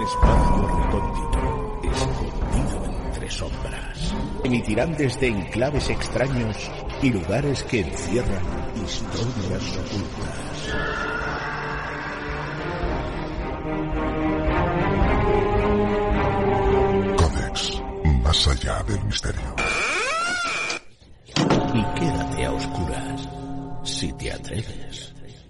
espacio recóndito, escondido entre sombras. Emitirán desde enclaves extraños y lugares que encierran historias ocultas. Codex, más allá del misterio. Y quédate a oscuras, si te atreves.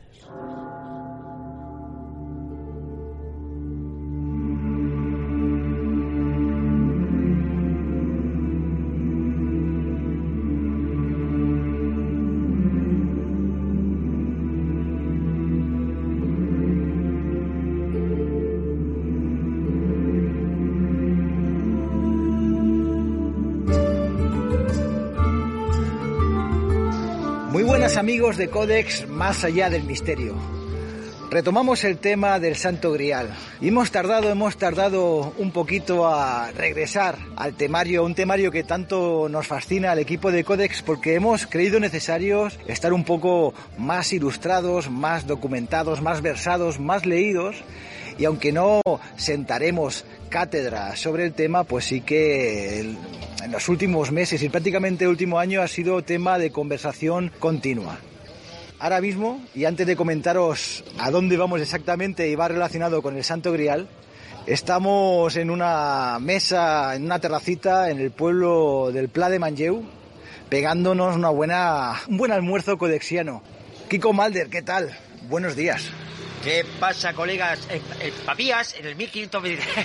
Muy buenas amigos de Codex Más Allá del Misterio. Retomamos el tema del Santo Grial. Y hemos tardado un poquito a regresar al temario, un temario que tanto nos fascina al equipo de Codex, porque hemos creído necesario estar un poco más ilustrados, más documentados, más versados, más leídos. Y aunque no sentaremos cátedra sobre el tema, pues sí que en los últimos meses y prácticamente el último año ha sido tema de conversación continua. Ahora mismo, y antes de comentaros a dónde vamos exactamente y va relacionado con el Santo Grial, estamos en una mesa, en una terracita en el pueblo del Pla de Manlleu, pegándonos un buen almuerzo codexiano. Kiko Malder, ¿qué tal? Buenos días. ¿Qué pasa, colegas? Papías, en el 1523.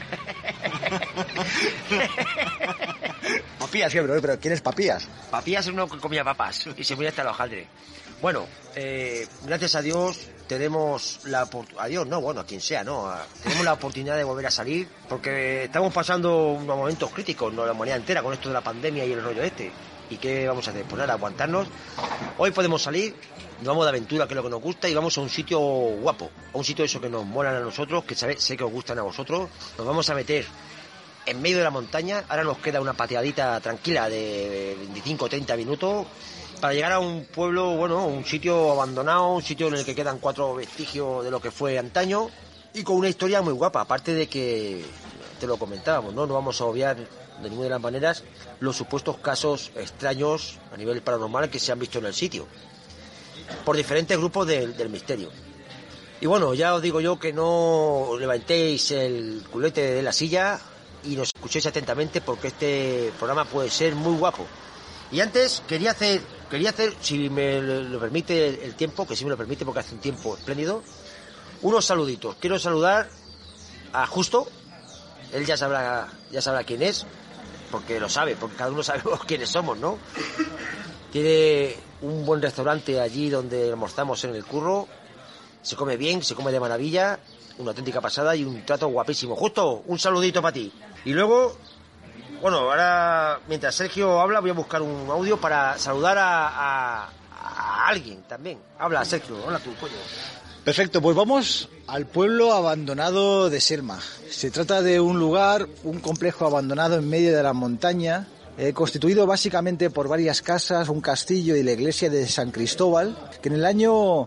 Papías, ¿qué, bro? ¿Pero quién es Papías? Papías es uno que comía papas y se murió hasta el hojaldre. Bueno, gracias a Dios tenemos la oportunidad... A Dios, no, bueno, a quien sea, ¿no? Tenemos la oportunidad de volver a salir porque estamos pasando unos momentos críticos, ¿no? La humanidad entera con esto de la pandemia y el rollo este. ¿Y qué vamos a hacer? Pues nada, aguantarnos. Hoy podemos salir, nos vamos de aventura, que es lo que nos gusta, y vamos a un sitio guapo, a un sitio eso que nos molan a nosotros, que sé que os gustan a vosotros. Nos vamos a meter en medio de la montaña. Ahora nos queda una pateadita tranquila de 25 o 30 minutos para llegar a un pueblo, bueno, un sitio abandonado, un sitio en el que quedan 4 vestigios de lo que fue antaño y con una historia muy guapa, aparte de que te lo comentábamos, ¿no? No vamos a obviar de ninguna de las maneras los supuestos casos extraños a nivel paranormal que se han visto en el sitio por diferentes grupos del misterio. Y bueno, ya os digo yo que no levantéis el culete de la silla y nos escuchéis atentamente porque este programa puede ser muy guapo. Y antes quería hacer, si me lo permite el tiempo, que sí me lo permite porque hace un tiempo espléndido, unos saluditos. Quiero saludar a Justo, él ya sabrá quién es, porque lo sabe, porque cada uno sabemos quiénes somos, ¿no? Tiene un buen restaurante allí donde almorzamos en el curro, se come bien, se come de maravilla, una auténtica pasada y un trato guapísimo. Justo, un saludito para ti. Y luego, bueno, ahora mientras Sergio habla voy a buscar un audio para saludar a alguien también. Habla, Sergio, hola tú, coño. Perfecto, pues vamos al pueblo abandonado de Selma. Se trata de un lugar, un complejo abandonado en medio de la montaña, constituido básicamente por varias casas, un castillo y la iglesia de San Cristóbal, que en el año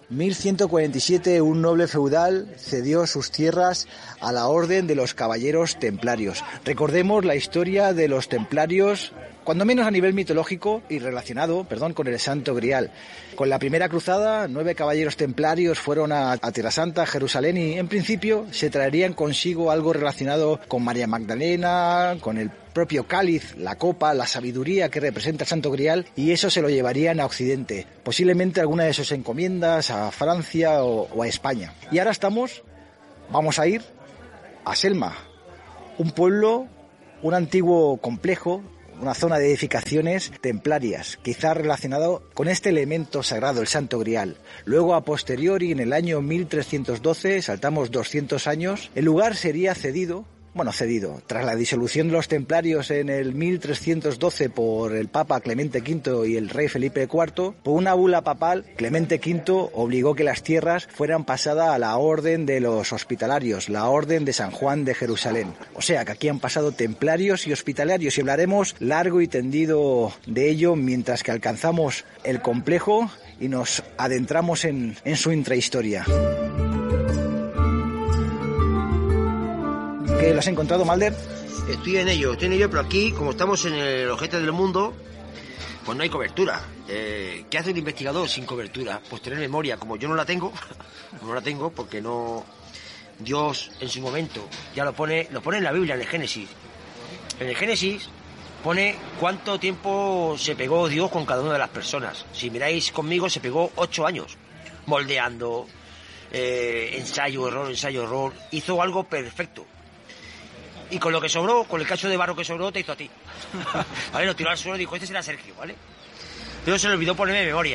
1147 un noble feudal cedió sus tierras a la orden de los caballeros templarios. Recordemos la historia de los templarios, cuando menos a nivel mitológico y relacionado, con el Santo Grial. Con la primera cruzada, 9 caballeros templarios fueron a Tierra Santa, a Jerusalén, y en principio se traerían consigo algo relacionado con María Magdalena, con el propio cáliz, la copa, la sabiduría que representa el Santo Grial, y eso se lo llevarían a Occidente, posiblemente alguna de sus encomiendas a Francia o a España. Y ahora vamos a ir a Selma, un pueblo, un antiguo complejo, una zona de edificaciones templarias, quizá relacionado con este elemento sagrado, el Santo Grial. Luego, a posteriori, en el año 1312, saltamos 200 años, el lugar sería cedido, tras la disolución de los templarios en el 1312 por el Papa Clemente V y el rey Felipe IV, por una bula papal, Clemente V obligó que las tierras fueran pasadas a la orden de los hospitalarios, la orden de San Juan de Jerusalén. O sea que aquí han pasado templarios y hospitalarios y hablaremos largo y tendido de ello mientras que alcanzamos el complejo y nos adentramos en su intrahistoria. ¿Qué lo has encontrado, Malder? Estoy en ello, pero aquí, como estamos en el ojete del mundo, pues no hay cobertura. ¿Qué hace un investigador sin cobertura? Pues tener memoria. Como yo no la tengo, porque no... Dios en su momento ya lo pone en la Biblia, en el Génesis. En el Génesis pone cuánto tiempo se pegó Dios con cada una de las personas. Si miráis conmigo, se pegó 8 años, moldeando, ensayo, error, hizo algo perfecto. Y con lo que sobró, con el cacho de barro que sobró, te hizo a ti. ¿Vale? Lo tiró al suelo y dijo, este será Sergio, ¿vale? Pero se le olvidó ponerme memoria.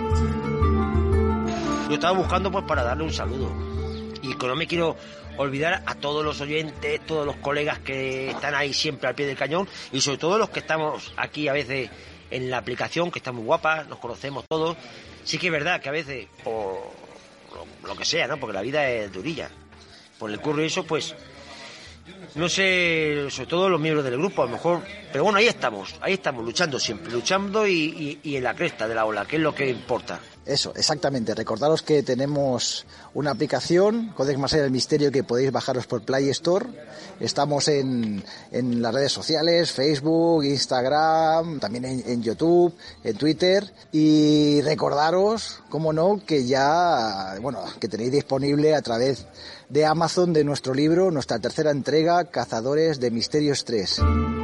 Lo estaba buscando pues para darle un saludo. Y que no me quiero olvidar a todos los oyentes, todos los colegas que están ahí siempre al pie del cañón, y sobre todo los que estamos aquí a veces en la aplicación, que está muy guapa, nos conocemos todos. Sí que es verdad que a veces, por lo que sea, ¿no? Porque la vida es durilla. Por el curro y eso, pues, no sé, sobre todo los miembros del grupo, a lo mejor, pero bueno, ahí estamos luchando siempre, y en la cresta de la ola, que es lo que importa. Eso, exactamente. Recordaros que tenemos una aplicación, Codex Más Allá del Misterio, que podéis bajaros por Play Store. Estamos en las redes sociales, Facebook, Instagram, también en YouTube, en Twitter. Y recordaros, como no, que ya, que tenéis disponible a través de Amazon de nuestro libro, nuestra tercera entrega, Cazadores de Misterios 3.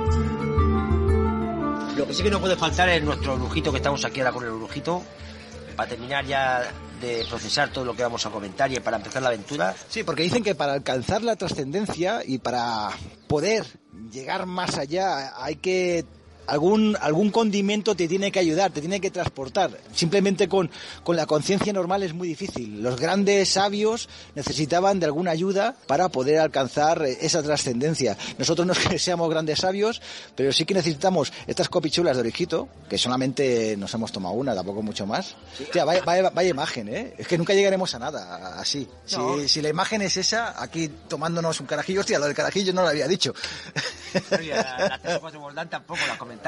Lo que sí que no puede faltar es nuestro brujito, que estamos aquí ahora con el brujito, para terminar ya de procesar todo lo que vamos a comentar y para empezar la aventura. Sí, porque dicen que para alcanzar la trascendencia y para poder llegar más allá hay que... Algún condimento te tiene que ayudar, te tiene que transportar. Simplemente con la conciencia normal es muy difícil. Los grandes sabios necesitaban de alguna ayuda para poder alcanzar esa trascendencia. Nosotros no es que seamos grandes sabios, pero sí que necesitamos estas copichulas de orejito, que solamente nos hemos tomado una, tampoco mucho más. Sí. Tía, vaya imagen, ¿eh? Es que nunca llegaremos a nada así. No. Si la imagen es esa, aquí tomándonos un carajillo, hostia, lo del carajillo no lo había dicho. La 04 Boldán tampoco la comenté.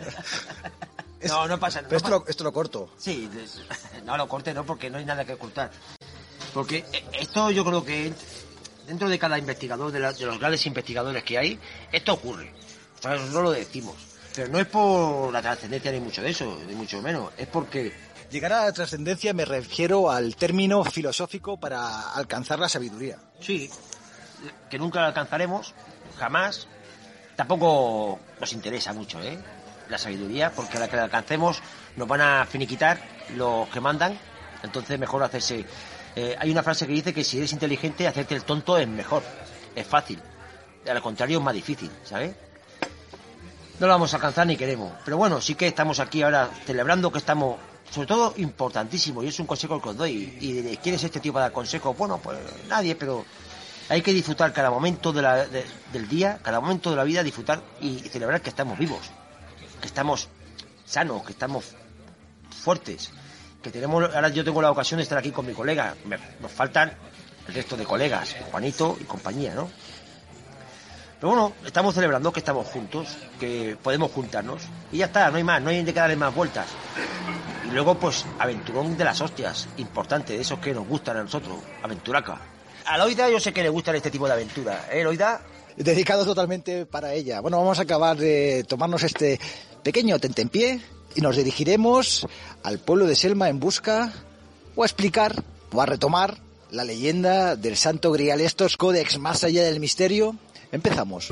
No pasa nada. Pero esto lo corto. Sí, no lo corte, no, porque no hay nada que ocultar. Porque esto yo creo que dentro de cada investigador, de los grandes investigadores que hay, esto ocurre. O sea, no lo decimos. Pero no es por la trascendencia ni mucho de eso, ni mucho menos. Es porque... Llegar a la trascendencia me refiero al término filosófico para alcanzar la sabiduría. Sí, que nunca la alcanzaremos, jamás. Tampoco nos interesa mucho, la sabiduría, porque a la que la alcancemos nos van a finiquitar los que mandan. Entonces mejor hacerse... hay una frase que dice que si eres inteligente, hacerte el tonto es mejor, es fácil. Al contrario, es más difícil, ¿sabes? No lo vamos a alcanzar ni queremos. Pero bueno, sí que estamos aquí ahora celebrando que estamos... Sobre todo importantísimo, y es un consejo que os doy. ¿Y quién es este tipo de dar consejos? Bueno, pues nadie, pero... Hay que disfrutar cada momento del día, cada momento de la vida, disfrutar y celebrar que estamos vivos, que estamos sanos, que estamos fuertes, que tenemos... Ahora yo tengo la ocasión de estar aquí con mi colega, nos faltan el resto de colegas, Juanito y compañía, ¿no? Pero bueno, estamos celebrando que estamos juntos, que podemos juntarnos, y ya está, no hay más, no hay de que darle más vueltas. Y luego, pues, aventurón de las hostias, importante, de esos que nos gustan a nosotros, aventuraca. A Loida yo sé que le gustan este tipo de aventuras, Loida. Dedicado totalmente para ella. Bueno, vamos a acabar de tomarnos este pequeño tentempié y nos dirigiremos al pueblo de Selma en busca o a explicar o a retomar la leyenda del Santo Grial. Estos Codex Más Allá del Misterio. Empezamos.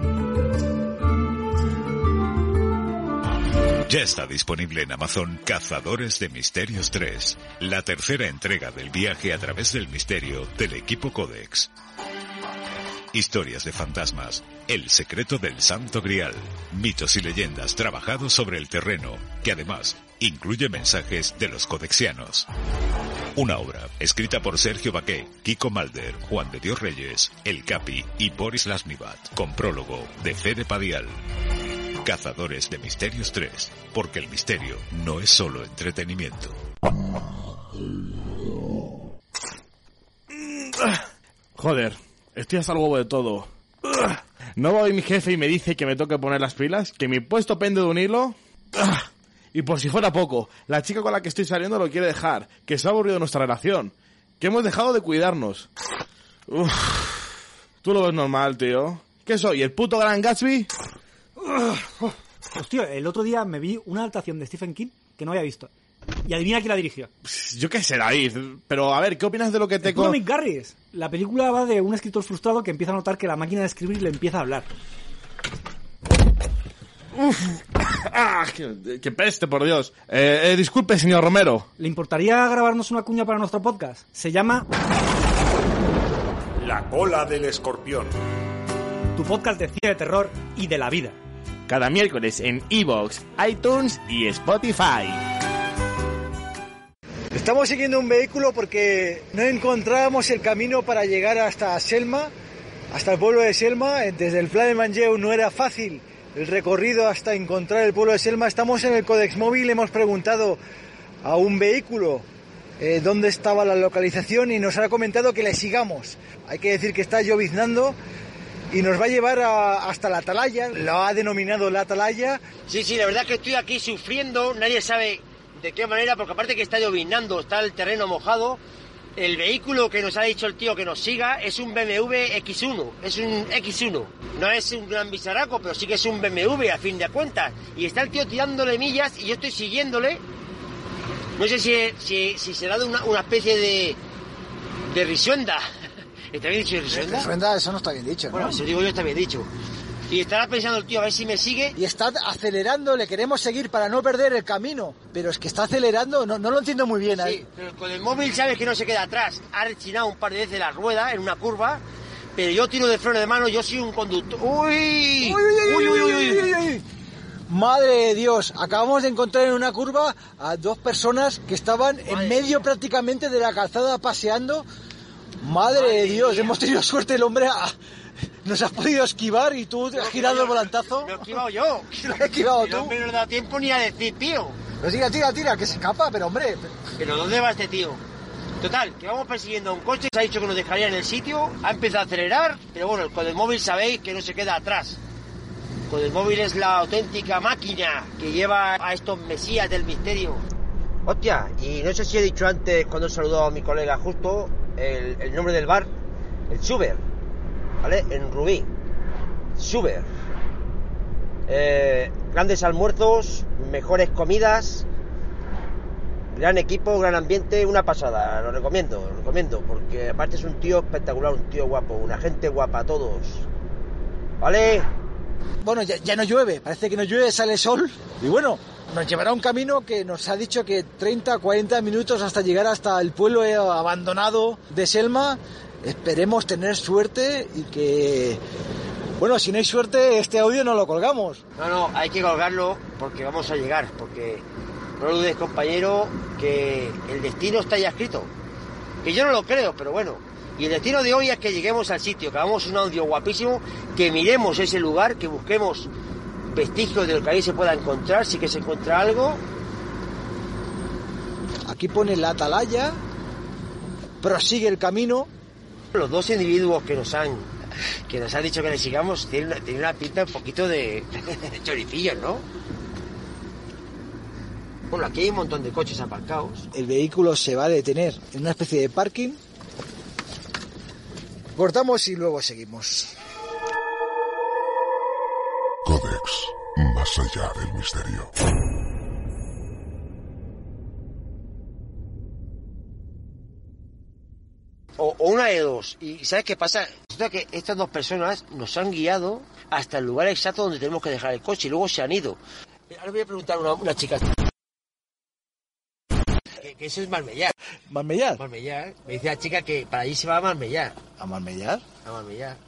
Ya está disponible en Amazon Cazadores de Misterios 3, la tercera entrega del viaje a través del misterio del equipo Codex. Historias de fantasmas, el secreto del Santo Grial, mitos y leyendas trabajados sobre el terreno, que además incluye mensajes de los codexianos. Una obra escrita por Sergio Baqué, Kiko Malder, Juan de Dios Reyes, El Capi y Boris Lasnivat, con prólogo de Fede Padial. Cazadores de Misterios 3, porque el misterio no es solo entretenimiento. Joder, estoy hasta el huevo de todo. ¿No va hoy mi jefe y me dice que me toque poner las pilas? ¿Que mi puesto pende de un hilo? Y por si fuera poco, la chica con la que estoy saliendo lo quiere dejar, que se ha aburrido nuestra relación, que hemos dejado de cuidarnos. Tú lo ves normal, tío. ¿Qué soy, el puto Gran Gatsby? Hostia, el otro día me vi una adaptación de Stephen King que no había visto. Y adivina quién la dirigió. Yo qué sé, David. Pero, a ver, ¿qué opinas de lo que te... Comic Garris. La película va de un escritor frustrado que empieza a notar que la máquina de escribir le empieza a hablar. ¡Qué peste, por Dios! Disculpe, señor Romero. ¿Le importaría grabarnos una cuña para nuestro podcast? Se llama... La cola del escorpión. Tu podcast de cine de terror y de la vida. Cada miércoles en iVoox, iTunes y Spotify. Estamos siguiendo un vehículo porque no encontrábamos el camino para llegar hasta Selma, hasta el pueblo de Selma. Desde el Pla de Manlleu no era fácil el recorrido hasta encontrar el pueblo de Selma. Estamos en el Codex Móvil, hemos preguntado a un vehículo dónde estaba la localización y nos ha comentado que le sigamos. Hay que decir que está lloviznando y nos va a llevar hasta la Atalaya, lo ha denominado la Atalaya. Sí, la verdad es que estoy aquí sufriendo, nadie sabe de qué manera, porque aparte que está lloviznando, está el terreno mojado. El vehículo que nos ha dicho el tío que nos siga es un BMW X1, es un X1. No es un gran bisaraco, pero sí que es un BMW a fin de cuentas. Y está el tío tirándole millas y yo estoy siguiéndole. No sé si será de una especie de risuenda. ¿Está bien dicho risuenda? Risuenda, eso no está bien dicho, ¿no? Bueno, si digo yo está bien dicho. Y estará pensando el tío a ver si me sigue. Y está acelerando, le queremos seguir para no perder el camino. Pero es que está acelerando, no lo entiendo muy bien. Sí, pero con el móvil sabes que no se queda atrás. Ha rechinado un par de veces la rueda en una curva, pero yo tiro de freno de mano, yo soy un conductor. ¡Uy! ¡Uy! Madre de Dios, acabamos de encontrar en una curva a dos personas que estaban en medio prácticamente de la calzada paseando. Madre de Dios, mía. Hemos tenido suerte, el hombre nos has podido esquivar y tú has girado el volantazo. Lo he esquivado yo. Lo has esquivado tú. No me da tiempo ni a decir pío. Pues tira, que se escapa, pero hombre. Pero ¿dónde va este tío? Total, que vamos persiguiendo a un coche, se ha dicho que nos dejaría en el sitio, ha empezado a acelerar, pero bueno, con el móvil sabéis que no se queda atrás. Con el móvil es la auténtica máquina que lleva a estos mesías del misterio. Hostia, y no sé si he dicho antes, cuando he saludado a mi colega justo, el nombre del bar, el Schubert, ¿vale? En Rubí, Schubert. Grandes almuerzos, mejores comidas, gran equipo, gran ambiente, una pasada, lo recomiendo, porque aparte es un tío espectacular, un tío guapo, una gente guapa, todos, ¿vale? Bueno, ya no llueve, parece que no llueve, sale sol, y bueno, nos llevará un camino que nos ha dicho que 30, 40 minutos hasta llegar hasta el pueblo abandonado de Selma. Esperemos tener suerte y que... Bueno, si no hay suerte, este audio no lo colgamos. No, hay que colgarlo porque vamos a llegar, porque no dudes, compañero, que el destino está ya escrito. Que yo no lo creo, pero bueno. Y el destino de hoy es que lleguemos al sitio, que hagamos un audio guapísimo, que miremos ese lugar, que busquemos vestigios de lo que ahí se pueda encontrar, si que se encuentra algo. Aquí pone la Atalaya, prosigue el camino. Los dos individuos que nos han dicho que le sigamos tienen una pinta un poquito de choricillos, ¿no? Bueno, aquí hay un montón de coches aparcados. El vehículo se va a detener en una especie de parking. Cortamos y luego seguimos. Codex, más allá del misterio. O una de dos. ¿Y sabes qué pasa? Resulta que estas dos personas nos han guiado hasta el lugar exacto donde tenemos que dejar el coche y luego se han ido. Ahora voy a preguntar a una chica. Que eso es Marbella. ¿Marbella? Marbella. Me dice la chica que para allí se va a Marbella. ¿A Marbella? A Marbella.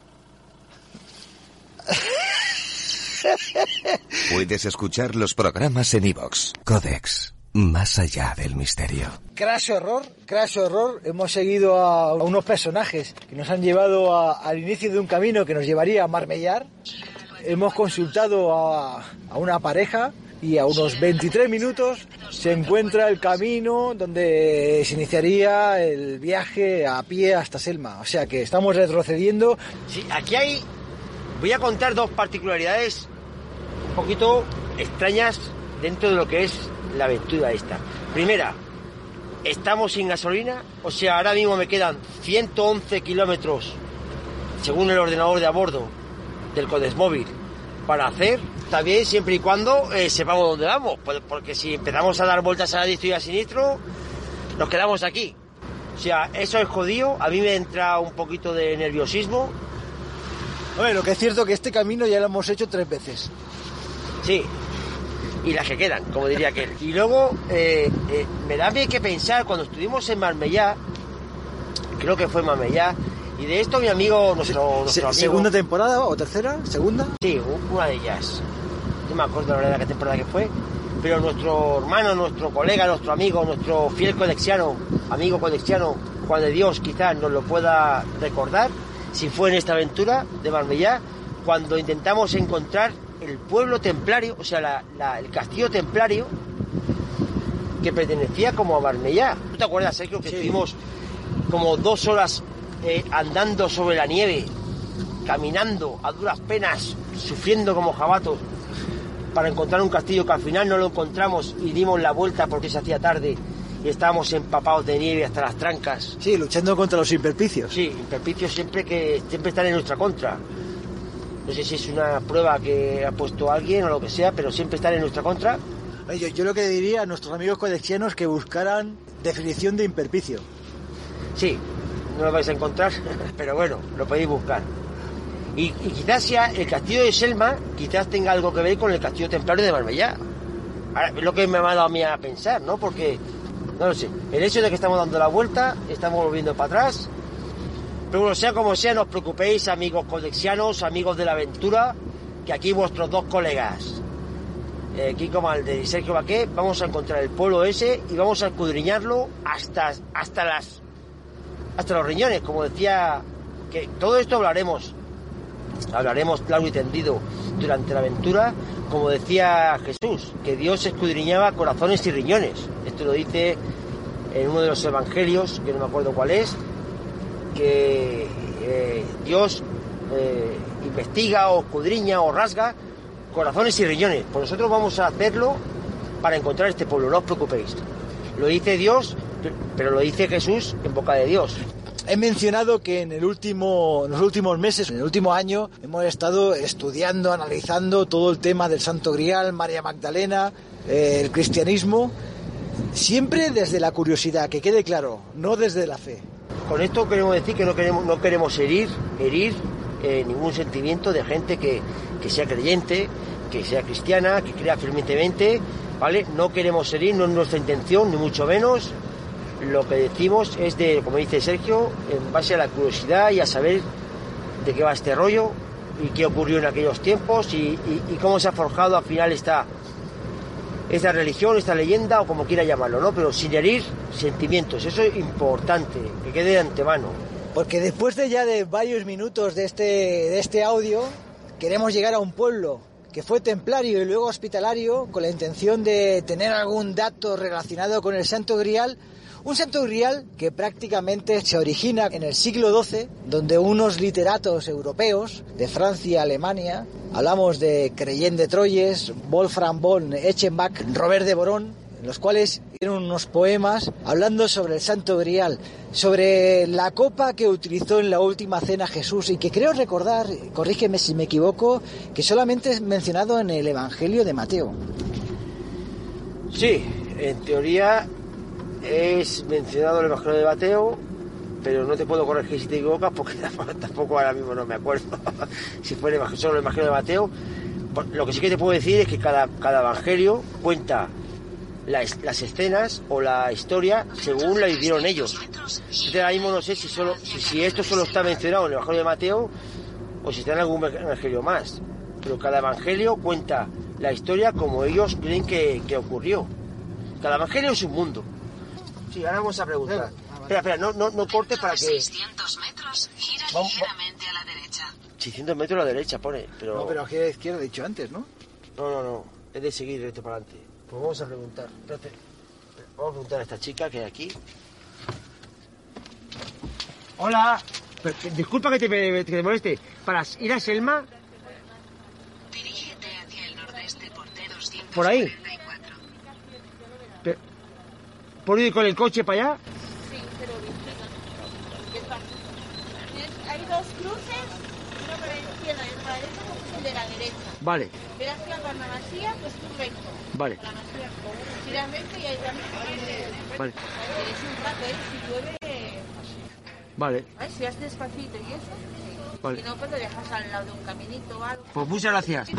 Puedes escuchar los programas en iVoox. Codex, más allá del misterio. Crash Horror. Hemos seguido a unos personajes que nos han llevado al inicio de un camino que nos llevaría a Marmellar. Hemos consultado a una pareja y a unos 23 minutos se encuentra el camino donde se iniciaría el viaje a pie hasta Selma. O sea que estamos retrocediendo. Sí, aquí hay... Voy a contar dos particularidades un poquito extrañas dentro de lo que es la aventura esta. Primera, estamos sin gasolina, o sea, ahora mismo me quedan 111 kilómetros según el ordenador de a bordo del Codex móvil, para hacer, está bien siempre y cuando sepamos dónde vamos, porque si empezamos a dar vueltas a la diestro y a sinistro, nos quedamos aquí. O sea, eso es jodido, a mí me entra un poquito de nerviosismo. Bueno, lo que es cierto que este camino ya lo hemos hecho 3 veces. Sí, y las que quedan, como diría aquel. Y luego, me da bien que pensar, cuando estuvimos en Marbella, creo que fue Marbella, y de esto mi amigo, nuestro amigo... ¿Segunda temporada o tercera? ¿Segunda? Sí, una de ellas. No me acuerdo la verdad qué temporada que fue, pero nuestro hermano, nuestro colega, nuestro amigo, nuestro fiel codexiano, amigo codexiano, Juan de Dios, quizás nos lo pueda recordar, si fue en esta aventura de Marbella, cuando intentamos encontrar el pueblo templario, o sea, el castillo templario que pertenecía como a Marbella. ¿Tú te acuerdas, Sergio, que estuvimos como 2 horas andando sobre la nieve, caminando a duras penas, sufriendo como jabatos, para encontrar un castillo que al final no lo encontramos y dimos la vuelta porque se hacía tarde y estábamos empapados de nieve hasta las trancas? Sí, luchando contra los imperpicios. Sí, imperpicios siempre están en nuestra contra. No sé si es una prueba que ha puesto alguien o lo que sea, pero siempre están en nuestra contra. Yo lo que diría a nuestros amigos codexianos que buscaran definición de imperpicio. Sí, no lo vais a encontrar, pero bueno, lo podéis buscar. Y quizás sea el castillo de Selma, quizás tenga algo que ver con el castillo templario de Marbella. Ahora, es lo que me ha dado a mí a pensar, ¿no? Porque, no lo sé, el hecho de que estamos dando la vuelta, estamos volviendo para atrás. Pero bueno, sea como sea, no os preocupéis, amigos codexianos, amigos de la aventura, que aquí vuestros 2 colegas, Kiko Malde y Sergio Baqué, vamos a encontrar el pueblo ese y vamos a escudriñarlo hasta los riñones, como decía, que todo esto hablaremos claro y tendido durante la aventura, como decía Jesús, que Dios escudriñaba corazones y riñones. Esto lo dice en uno de los evangelios, que no me acuerdo cuál es, que Dios investiga o escudriña o rasga corazones y riñones. Pues nosotros vamos a hacerlo para encontrar este pueblo, no os preocupéis. Lo dice Dios, pero lo dice Jesús en boca de Dios. He mencionado que en los últimos meses, en el último año, hemos estado estudiando, analizando todo el tema del Santo Grial, María Magdalena, el cristianismo, siempre desde la curiosidad, que quede claro, no desde la fe. Con esto queremos decir que no queremos herir ningún sentimiento de gente que sea creyente, que sea cristiana, que crea firmemente, ¿vale? No queremos herir, no es nuestra intención, ni mucho menos. Lo que decimos es como dice Sergio, en base a la curiosidad y a saber de qué va este rollo y qué ocurrió en aquellos tiempos y cómo se ha forjado al final esta religión, esta leyenda o como quiera llamarlo, ¿no? Pero sin herir sentimientos, eso es importante, que quede de antemano. Porque después de varios minutos de este audio, queremos llegar a un pueblo que fue templario y luego hospitalario con la intención de tener algún dato relacionado con el Santo Grial. Un Santo Grial que prácticamente se origina en el siglo XII, donde unos literatos europeos de Francia y Alemania, hablamos de Creyent de Troyes, Wolfram von Eschenbach, Robert de Boron, en los cuales hicieron unos poemas hablando sobre el Santo Grial, sobre la copa que utilizó en la última cena Jesús y que creo recordar, corrígeme si me equivoco, que solamente es mencionado en el Evangelio de Mateo. Sí, en teoría es mencionado el Evangelio de Mateo, pero no te puedo corregir si te equivocas porque tampoco ahora mismo no me acuerdo si fue solo el Evangelio de Mateo. Lo que sí que te puedo decir es que cada Evangelio cuenta las escenas o la historia según la vivieron ellos. Entonces ahora mismo no sé si esto solo está mencionado en el Evangelio de Mateo o si está en algún Evangelio más, pero cada Evangelio cuenta la historia como ellos creen que ocurrió. Cada Evangelio es un mundo. Sí, ahora vamos a preguntar. Espera, no cortes para que... 600 metros, gira ligeramente a la derecha. 600 metros a la derecha, pone, pero... No, pero aquí a la izquierda he dicho antes, ¿no? No, es de seguir recto para adelante. Pues vamos a preguntar. Espérate. Vamos a preguntar a esta chica que hay aquí. Hola. Disculpa que te moleste. ¿Para ir a Selma? Dirígete hacia el nordeste por T244. ¿Por ahí? ¿Puedo ir con el coche para allá? Sí, pero Hay dos cruces, uno para la izquierda y otro para la derecha, pues el de la derecha. Vale, Verás que cuando vacía, pues tú recto. vale, La vacía, tiras recto y ahí también. vale, Es un rato, si llueve, vale, si vas despacito y eso. vale. Si no, pues lo dejas al lado de un caminito o algo. Pues muchas gracias.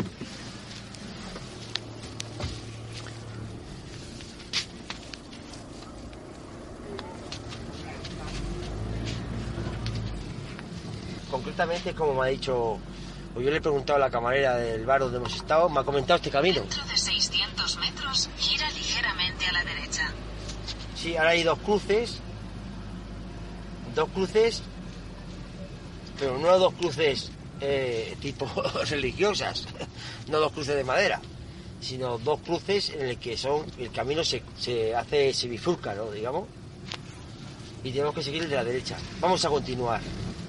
Concretamente, como me ha dicho, pues yo le he preguntado a la camarera del bar donde hemos estado, me ha comentado este camino. Dentro de 600 metros, gira ligeramente a la derecha. Sí, ahora hay dos cruces, pero no dos cruces tipo religiosas, no dos cruces de madera, sino dos cruces en el que el camino se bifurca, ¿no? Digamos, y tenemos que seguir el de la derecha. Vamos a continuar.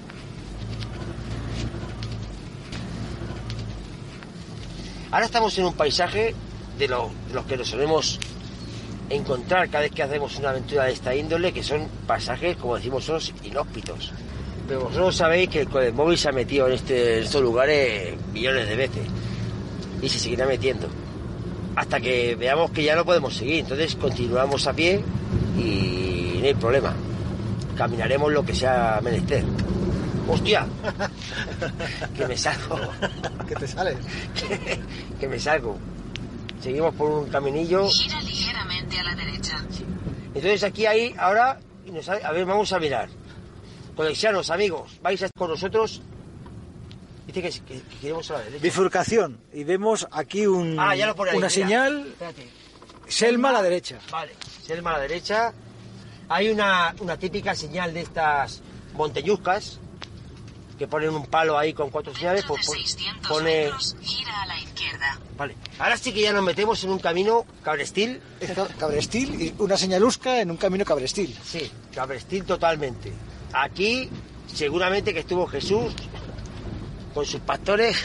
Ahora estamos en un paisaje de los que nos solemos encontrar cada vez que hacemos una aventura de esta índole, que son paisajes, como decimos nosotros, inhóspitos. Pero vosotros sabéis que el móvil se ha metido en estos lugares millones de veces y se seguirá metiendo hasta que veamos que ya no podemos seguir. Entonces continuamos a pie y no hay problema, caminaremos lo que sea menester. ¡Hostia! Que me salgo. ¿Qué te sale? Que me salgo. Seguimos por un caminillo. Gira ligeramente a la derecha. Sí. Entonces aquí hay ahora, a ver, vamos a mirar. Codexianos, amigos, vais con nosotros. Dice que queremos a la derecha. Bifurcación. Y vemos aquí ya lo pone ahí, una mira. señal. Espérate. Selma a la derecha. Vale, Selma a la derecha. Hay una típica señal de estas montañuscas que ponen un palo ahí con 4 señales. Dentro de 600 pone... metros, gira a la izquierda. Vale, ahora sí que ya nos metemos en un camino cabrestil. Cabrestil y una señalusca en un camino cabrestil. Sí, cabrestil totalmente. Aquí seguramente que estuvo Jesús con sus pastores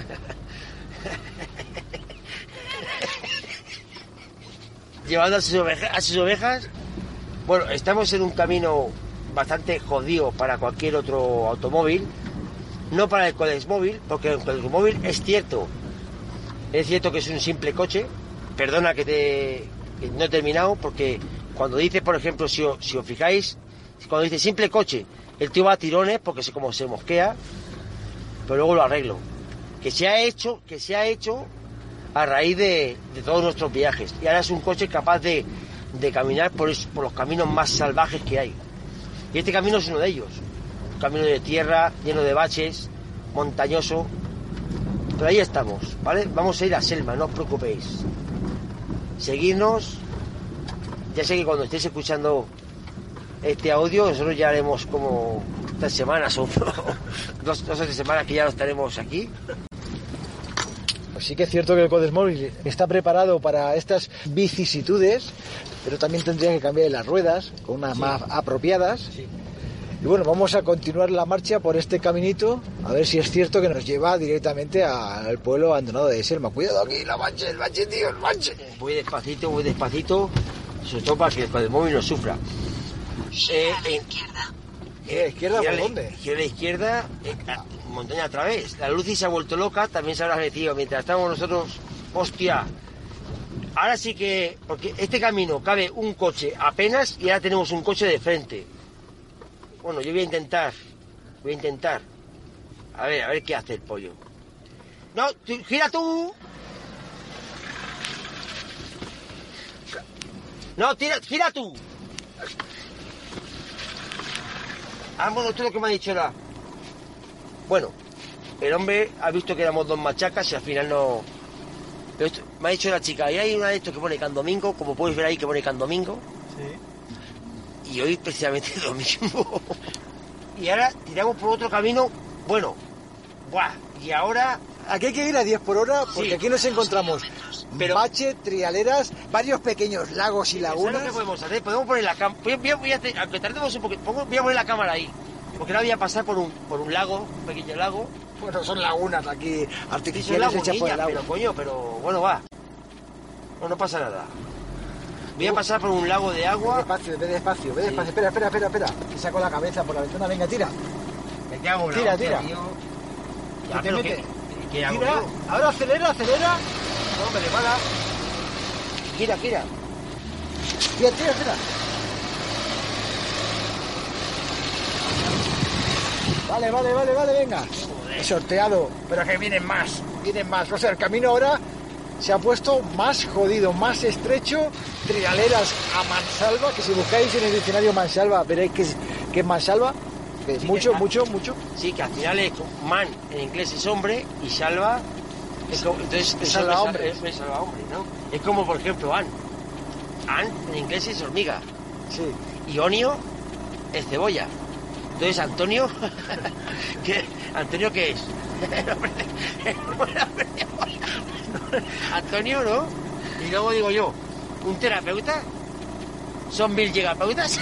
llevando a sus ovejas. Bueno, estamos en un camino bastante jodido para cualquier otro automóvil, no para el Codex Móvil, porque el Codex Móvil es cierto que es un simple coche. Perdona que no he terminado, porque cuando dice, por ejemplo, si os fijáis, cuando dice simple coche, el tío va a tirones porque como se mosquea, pero luego lo arreglo. Que se ha hecho a raíz de todos nuestros viajes, y ahora es un coche capaz de caminar por los caminos más salvajes que hay. Y este camino es uno de ellos. Un camino de tierra, lleno de baches, montañoso. Pero ahí estamos, ¿vale? Vamos a ir a Selma, no os preocupéis. Seguidnos. Ya sé que cuando estéis escuchando este audio, nosotros ya haremos como 3 semanas o 2 o 3 semanas que ya no estaremos aquí. Pues sí que es cierto que el Codex Móvil está preparado para estas vicisitudes, pero también tendrían que cambiar las ruedas con unas más apropiadas. Sí. Y bueno, vamos a continuar la marcha por este caminito, a ver si es cierto que nos lleva directamente al pueblo abandonado de Selma. Cuidado aquí, el bache, tío, el bache. Voy despacito, sobre todo para que el Codex Móvil no sufra. Gira a la izquierda. ¿A la izquierda por dónde? Gira a la izquierda, montaña otra vez. La Lucy se ha vuelto loca, también se habrá metido mientras estamos nosotros. ¡Hostia! Ahora sí que, porque este camino cabe un coche apenas y ahora tenemos un coche de frente. Bueno, yo voy a intentar. A ver qué hace el pollo. No, gira tú. No, gira tú. Bueno, esto es lo que me ha dicho la... Bueno, el hombre ha visto que éramos 2 machacas y al final no... Pero esto, me ha dicho la chica, y hay una de estos que pone Candomingo, como podéis ver ahí que pone Candomingo. Sí. Y hoy precisamente domingo. Y ahora tiramos por otro camino, bueno, ¡buah! Y ahora... Aquí hay que ir a 10 por hora porque aquí nos encontramos bache, trialeras, varios pequeños lagos y lagunas. ¿Sabes lo que podemos hacer? Podemos poner la cámara... Aunque tardemos un poquito, voy a poner la cámara ahí. Porque ahora voy a pasar por un lago, un pequeño lago. Bueno, son lagunas aquí artificiales hechas por el agua. Pero bueno, va. No pasa nada. Voy a pasar por un lago de agua. Ve despacio. Espera. Que saco la cabeza por la ventana. Venga, tira. Me cago en la Tira, hostia, tira. tío. Que Ya, te pero mete. ¿qué hago Tira, yo? ahora acelera. No, me le para. Gira. Tira. Vale, venga. He sorteado, pero que vienen más. O sea, el camino ahora se ha puesto más jodido, más estrecho, trialeras a mansalva, que si buscáis en el diccionario mansalva, veréis que es mansalva, que es Sí, mucho. Sí, que al final es man, en inglés es hombre, y salva... Es como, entonces, salva hombre. Es salva hombre, ¿no? Es como, por ejemplo, Ann. Ann, en inglés es hormiga. Sí. Y Onio es cebolla. Entonces, Antonio... ¿Antonio qué es? Antonio, ¿no? Y luego digo yo, ¿un terapeuta? ¿Son 1000 gigapeutas?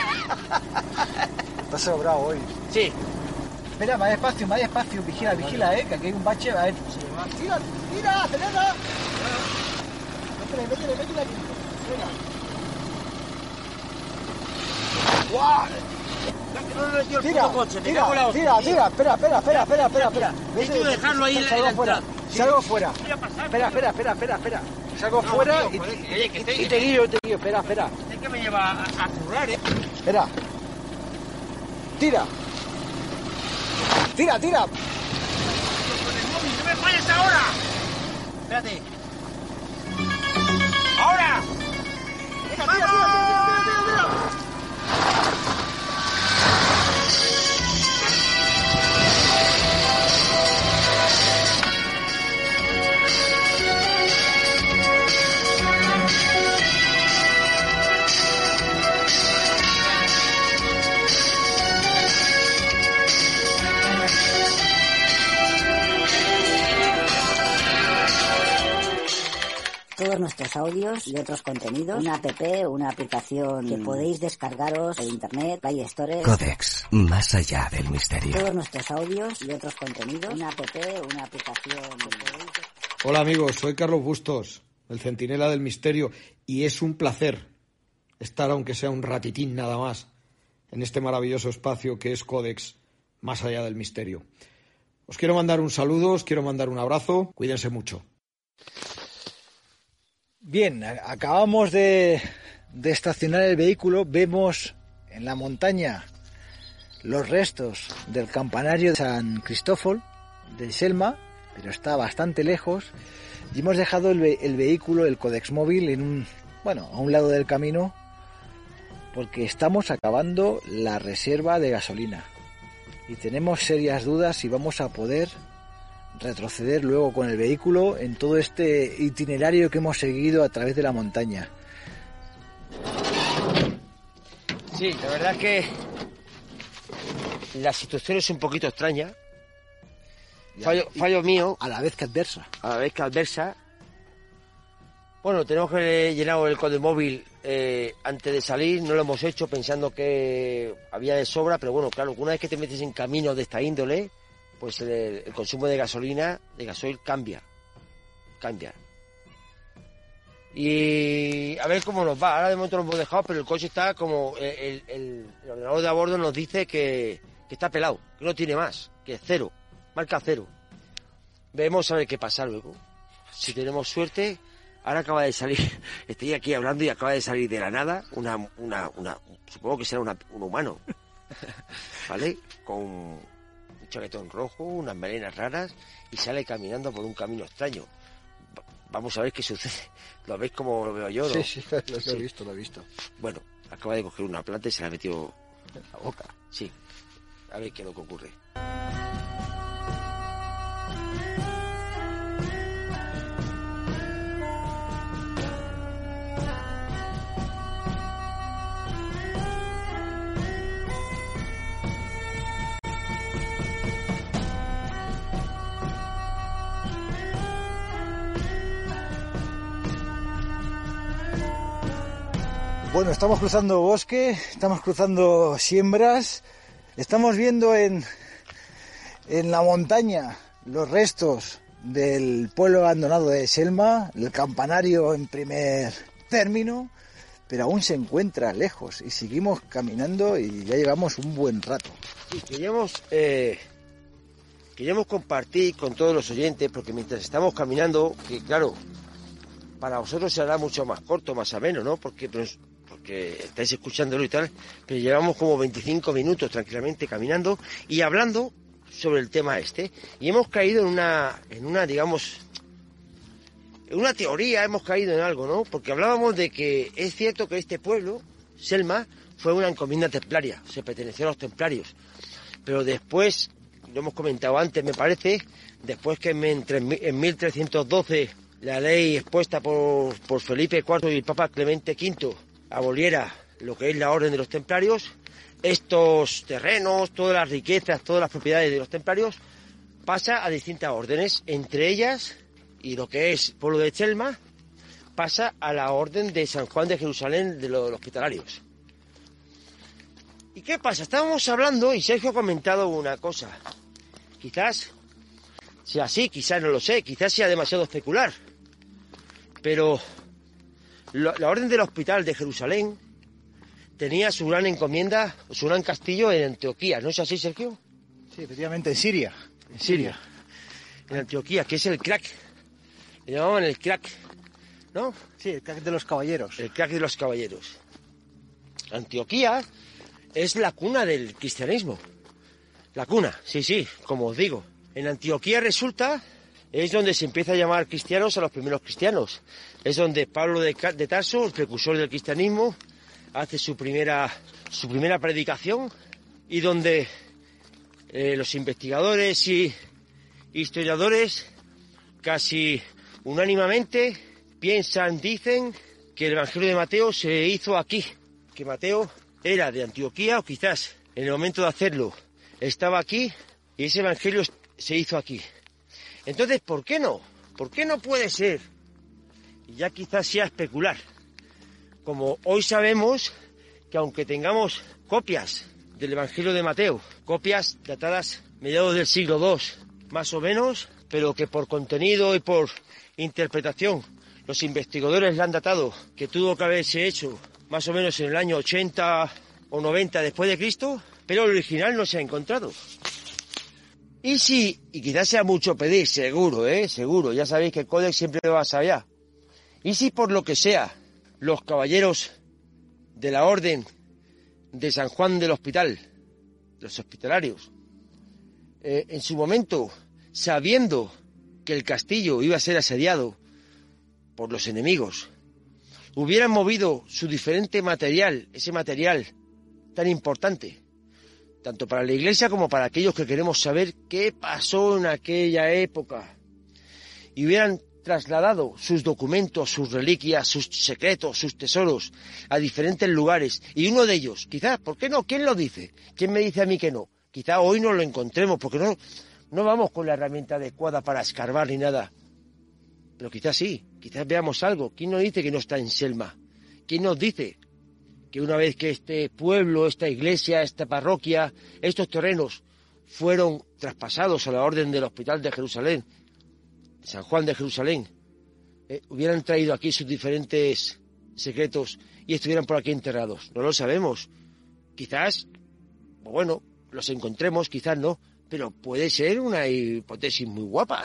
Está sobrado hoy. Sí. Espera, más despacio, vigila, que aquí hay un bache, a ver. Tira, acelera. Métele aquí. Venga. ¡Guau! Tira, espera. Tienes que dejarlo ahí en la entrada. Salgo fuera. Espera. Salgo fuera y te guío. Espera. Es que me lleva a currar, ¿eh? Espera. Tira. Con el móvil, no me falles ahora. Espérate. ¡Ahora! Venga, tira. Todos nuestros audios y otros contenidos, una app, una aplicación que podéis descargaros de internet, Play Store. Codex, más allá del misterio. Todos nuestros audios y otros contenidos, una app, una aplicación que podéis... Hola amigos, soy Carlos Bustos, el centinela del misterio, y es un placer estar, aunque sea un ratitín nada más, en este maravilloso espacio que es Codex, más allá del misterio. Os quiero mandar un saludo, os quiero mandar un abrazo, cuídense mucho. Bien, acabamos de estacionar el vehículo, vemos en la montaña los restos del campanario de San Cristóbal de Selma, pero está bastante lejos, y hemos dejado el vehículo, el Codex móvil, a un lado del camino, porque estamos acabando la reserva de gasolina y tenemos serias dudas si vamos a poder retroceder luego con el vehículo en todo este itinerario que hemos seguido a través de la montaña. Sí, la verdad es que la situación es un poquito extraña. Fallo mío. A la vez que adversa. Bueno, tenemos que llenar el código móvil antes de salir. No lo hemos hecho pensando que había de sobra, pero bueno, claro, una vez que te metes en caminos de esta índole, pues el consumo de gasolina, de gasoil, cambia. Y a ver cómo nos va. Ahora de momento lo hemos dejado, pero el coche está como... El ordenador de a bordo nos dice que está pelado, que no tiene más, que es cero, marca cero. Veremos a ver qué pasa luego. Si tenemos suerte, ahora acaba de salir, estoy aquí hablando y acaba de salir de la nada una supongo que será un humano, ¿vale? Con chaquetón rojo, unas melenas raras y sale caminando por un camino extraño. Vamos a ver qué sucede. ¿Lo veis como lo veo yo, no? Sí, lo he visto. Bueno, acaba de coger una planta y se la ha metido en la boca. Sí. A ver qué es lo que ocurre. Bueno, estamos cruzando bosque, estamos cruzando siembras, estamos viendo en la montaña los restos del pueblo abandonado de Selma, el campanario en primer término, pero aún se encuentra lejos y seguimos caminando y ya llevamos un buen rato. Sí, queríamos compartir con todos los oyentes, porque mientras estamos caminando, que claro, para vosotros será mucho más corto, más ameno, ¿no? Porque estáis escuchándolo y tal, pero llevamos como 25 minutos tranquilamente caminando y hablando sobre el tema este. Y hemos caído en una, digamos, en una teoría, hemos caído en algo, ¿no? Porque hablábamos de que es cierto que este pueblo, Selma, fue una encomienda templaria, se perteneció a los templarios. Pero después, lo hemos comentado antes, me parece, después que en 1312 la ley expuesta por Felipe IV y el Papa Clemente V aboliera lo que es la orden de los templarios, estos terrenos, todas las riquezas, todas las propiedades de los templarios, pasa a distintas órdenes, entre ellas, y lo que es pueblo de Selma, pasa a la orden de San Juan de Jerusalén de los hospitalarios. ¿Y qué pasa? Estábamos hablando y Sergio ha comentado una cosa. Quizás sea así, quizás no lo sé, quizás sea demasiado especular. Pero la orden del hospital de Jerusalén tenía su gran encomienda, su gran castillo en Antioquía, ¿no es así, Sergio? Sí, efectivamente, en Siria. En Siria. En Antioquía, que es el crack. Le llamaban el crack, ¿no? Sí, el crack de los caballeros. El crack de los caballeros. Antioquía es la cuna del cristianismo. La cuna, sí, como os digo. En Antioquía resulta, es donde se empieza a llamar cristianos a los primeros cristianos. Es donde Pablo de Tarso, el precursor del cristianismo, hace su primera predicación, y donde los investigadores y historiadores casi unánimemente dicen que el Evangelio de Mateo se hizo aquí, que Mateo era de Antioquía, o quizás en el momento de hacerlo estaba aquí, y ese Evangelio se hizo aquí. Entonces, ¿por qué no? ¿Por qué no puede ser? Y ya quizás sea especular. Como hoy sabemos que aunque tengamos copias del Evangelio de Mateo, copias datadas mediados del siglo II, más o menos, pero que por contenido y por interpretación los investigadores le han datado que tuvo que haberse hecho más o menos en el año 80 o 90 después de Cristo, pero el original no se ha encontrado. Y quizás sea mucho pedir, seguro, ya sabéis que el Códex siempre va más allá. Y si por lo que sea, los caballeros de la orden de San Juan del Hospital, los hospitalarios, en su momento, sabiendo que el castillo iba a ser asediado por los enemigos, hubieran movido su diferente material, ese material tan importante, tanto para la Iglesia como para aquellos que queremos saber qué pasó en aquella época, y hubieran trasladado sus documentos, sus reliquias, sus secretos, sus tesoros a diferentes lugares, y uno de ellos, quizás, ¿por qué no? ¿Quién lo dice? ¿Quién me dice a mí que no? Quizá hoy no lo encontremos, porque no vamos con la herramienta adecuada para escarbar ni nada. Pero quizás sí, quizás veamos algo. ¿Quién nos dice que no está en Selma? ¿Quién nos dice que una vez que este pueblo, esta iglesia, esta parroquia, estos terrenos fueron traspasados a la orden del Hospital de Jerusalén, San Juan de Jerusalén, hubieran traído aquí sus diferentes secretos y estuvieran por aquí enterrados? No lo sabemos. Quizás, bueno, los encontremos, quizás no, pero puede ser una hipótesis muy guapa.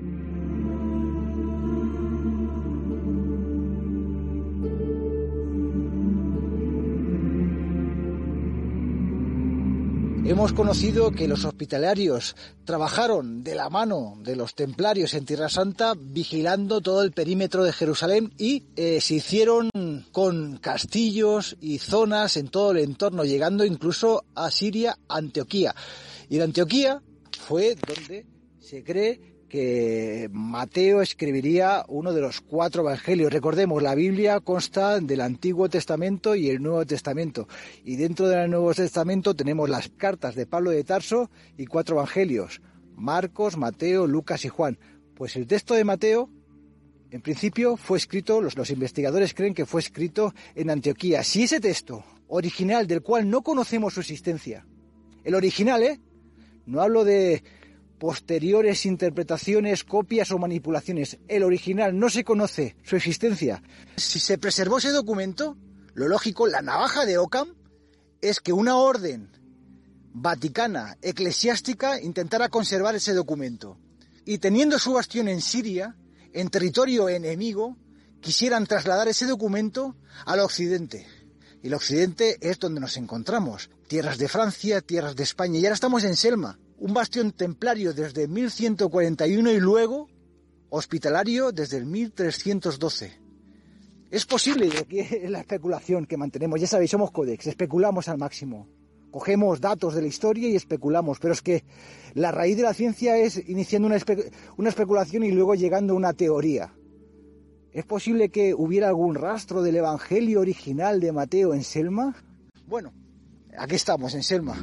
Hemos conocido que los hospitalarios trabajaron de la mano de los templarios en Tierra Santa, vigilando todo el perímetro de Jerusalén, y se hicieron con castillos y zonas en todo el entorno, llegando incluso a Siria, Antioquía. Y en Antioquía fue donde se cree que Mateo escribiría uno de los 4 evangelios. Recordemos, la Biblia consta del Antiguo Testamento y el Nuevo Testamento. Y dentro del Nuevo Testamento tenemos las cartas de Pablo de Tarso y 4 evangelios: Marcos, Mateo, Lucas y Juan. Pues el texto de Mateo, en principio, fue escrito, los investigadores creen que fue escrito en Antioquía. Si ese texto original, del cual no conocemos su existencia, el original, no hablo de posteriores interpretaciones, copias o manipulaciones, el original, no se conoce su existencia. Si se preservó ese documento, Lo lógico, la navaja de Occam, es que una orden vaticana, eclesiástica, intentara conservar ese documento. Y teniendo su bastión en Siria, en territorio enemigo, quisieran trasladar ese documento al occidente. Y el occidente es donde nos encontramos. Tierras de Francia, tierras de España. Y ahora estamos en Selma, un bastión templario desde 1141 y luego hospitalario desde el 1312. Es posible, y aquí es la especulación que mantenemos. Ya sabéis, somos Codex, especulamos al máximo. Cogemos datos de la historia y especulamos, pero es que la raíz de la ciencia es iniciando una especulación y luego llegando a una teoría. ¿Es posible que hubiera algún rastro del Evangelio original de Mateo en Selma? Bueno, aquí estamos, en Selma.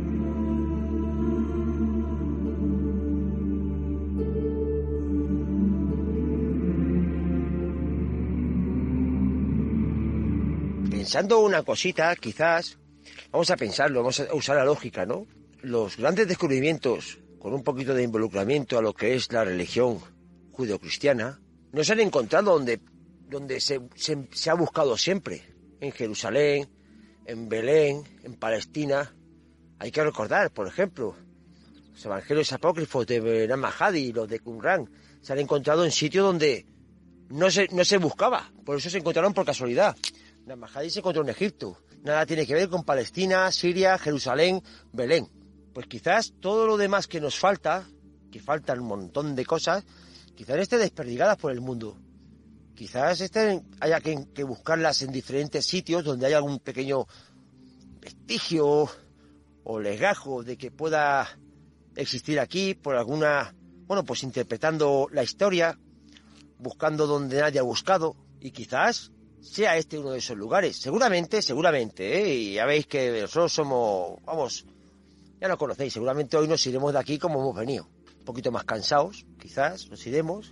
Pensando una cosita, quizás, vamos a pensarlo, vamos a usar la lógica, ¿no? Los grandes descubrimientos, con un poquito de involucramiento a lo que es la religión judeocristiana, no se han encontrado donde se ha buscado siempre, en Jerusalén, en Belén, en Palestina. Hay que recordar, por ejemplo, los evangelios apócrifos de Nahum y los de Qumran se han encontrado en sitios donde no se buscaba, por eso se encontraron por casualidad. Nahum se encontró en Egipto, nada tiene que ver con Palestina, Siria, Jerusalén, Belén. Pues quizás todo lo demás que nos falta, que faltan un montón de cosas, quizás estén desperdigadas por el mundo. Quizás haya que buscarlas en diferentes sitios donde haya algún pequeño vestigio o legajo de que pueda existir aquí por alguna, bueno, pues interpretando la historia, buscando donde nadie ha buscado, y quizás sea este uno de esos lugares. Seguramente, y ya veis que nosotros somos, vamos, ya lo conocéis, seguramente hoy nos iremos de aquí como hemos venido, un poquito más cansados, quizás nos iremos,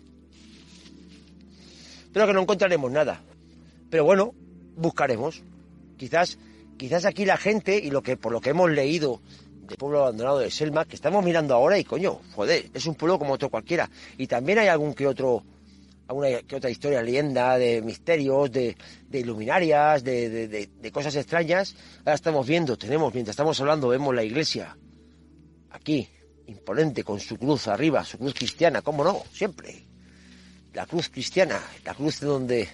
pero que no encontraremos nada. Pero bueno, buscaremos. Quizás aquí la gente, y por lo que hemos leído del pueblo abandonado de Selma, que estamos mirando ahora, y coño, joder, es un pueblo como otro cualquiera. Y también hay alguna que otra historia, leyenda, de misterios, de iluminarias, de cosas extrañas. Ahora estamos viendo, mientras estamos hablando, vemos la iglesia aquí, imponente, con su cruz arriba, su cruz cristiana, cómo no, siempre. La cruz cristiana, la cruz de donde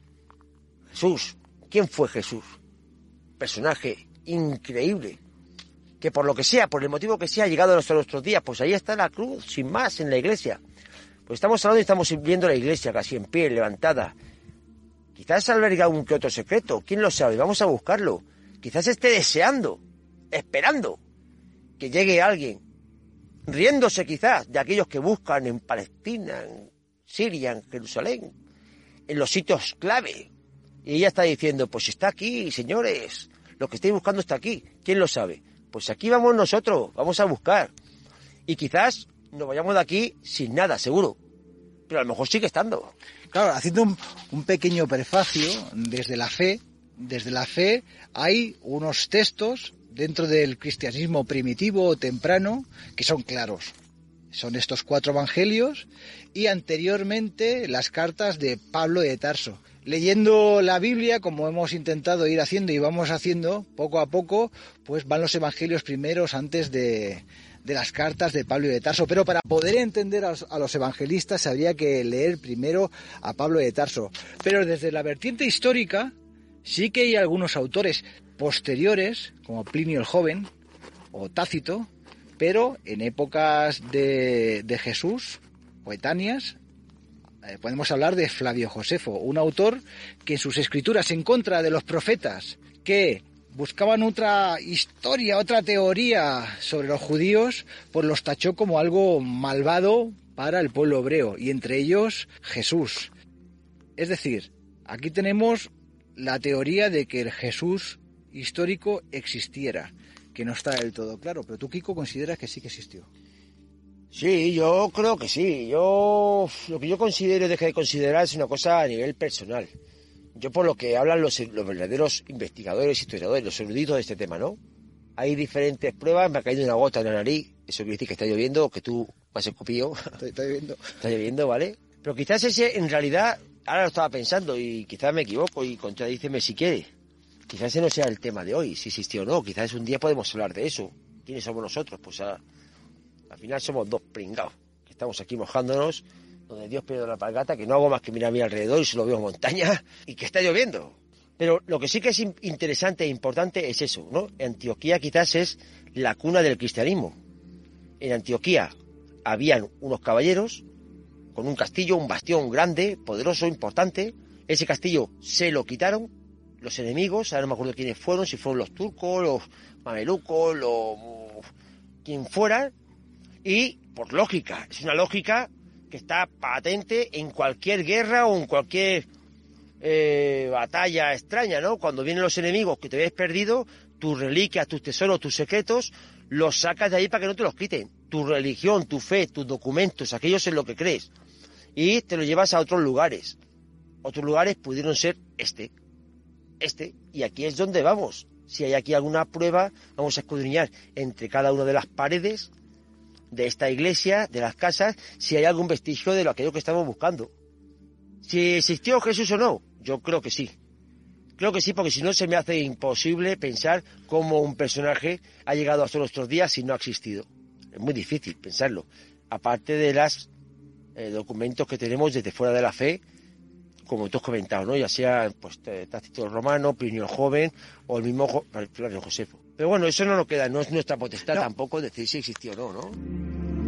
Jesús, ¿quién fue Jesús? Personaje increíble, que por lo que sea, por el motivo que sea, ha llegado hasta nuestros días. Pues ahí está la cruz, sin más, en la iglesia. Pues estamos hablando y estamos viendo la iglesia casi en pie, levantada. Quizás alberga un que otro secreto, ¿quién lo sabe? Vamos a buscarlo. Quizás esté deseando, esperando que llegue alguien, riéndose quizás de aquellos que buscan en Palestina, en Siria, en Jerusalén, en los sitios clave. Y ella está diciendo, pues está aquí, señores, lo que estáis buscando está aquí. ¿Quién lo sabe? Pues aquí vamos nosotros, vamos a buscar. Y quizás nos vayamos de aquí sin nada, seguro. Pero a lo mejor sigue estando. Claro, haciendo un pequeño prefacio, desde la fe hay unos textos dentro del cristianismo primitivo o temprano que son claros. Son estos 4 evangelios y anteriormente las cartas de Pablo de Tarso. Leyendo la Biblia, como hemos intentado ir haciendo y vamos haciendo poco a poco, pues van los evangelios primeros antes de las cartas de Pablo de Tarso. Pero para poder entender a los evangelistas habría que leer primero a Pablo de Tarso. Pero desde la vertiente histórica sí que hay algunos autores posteriores, como Plinio el Joven o Tácito, pero en épocas de Jesús, coetáneas, podemos hablar de Flavio Josefo, un autor que en sus escrituras en contra de los profetas que buscaban otra historia, otra teoría sobre los judíos, pues los tachó como algo malvado para el pueblo hebreo, y entre ellos Jesús. Es decir, aquí tenemos la teoría de que el Jesús histórico existiera, que no está del todo claro, pero tú, Kiko, consideras que sí que existió. Sí, yo creo que sí. Lo que yo considero y deje de considerar es una cosa a nivel personal. Yo por lo que hablan los verdaderos investigadores, historiadores, los eruditos de este tema, ¿no? Hay diferentes pruebas, me ha caído una gota en la nariz, eso quiere decir que está lloviendo, que tú me has escupido. Está lloviendo. Está lloviendo, ¿vale? Pero quizás ese, en realidad, ahora lo estaba pensando y quizás me equivoco y contradíceme si quiere. quizás ese no sea el tema de hoy, si existió o no, quizás un día podemos hablar de eso. ¿Quiénes somos nosotros? Pues al final somos dos pringados, que estamos aquí mojándonos, donde Dios pierde la alpargata, que no hago más que mirar a mi alrededor y solo veo montaña y que está lloviendo. Pero lo que sí que es interesante e importante es eso, ¿no? Antioquía quizás es la cuna del cristianismo. En Antioquía habían unos caballeros con un castillo, un bastión grande, poderoso, importante. Ese castillo se lo quitaron los enemigos, ahora no me acuerdo quiénes fueron, si fueron los turcos, los mamelucos, quien fuera, y por lógica, es una lógica que está patente en cualquier guerra o en cualquier batalla extraña, ¿no? Cuando vienen los enemigos que te habías perdido, tus reliquias, tus tesoros, tus secretos, los sacas de ahí para que no te los quiten. Tu religión, tu fe, tus documentos, aquellos en lo que crees, y te los llevas a otros lugares. Otros lugares pudieron ser este, y aquí es donde vamos. Si hay aquí alguna prueba, vamos a escudriñar entre cada una de las paredes de esta iglesia, de las casas, si hay algún vestigio de aquello que estamos buscando. Si existió Jesús o no, yo creo que sí. Creo que sí, porque si no se me hace imposible pensar cómo un personaje ha llegado hasta nuestros días si no ha existido. Es muy difícil pensarlo. Aparte de los documentos que tenemos desde fuera de la fe, como tú has comentado, ¿no? Ya sea pues Tácito Romano, Plinio el Joven o el mismo Flavio Josefo. Pero bueno, eso no nos queda, no es nuestra potestad tampoco decir si existió o no, ¿no?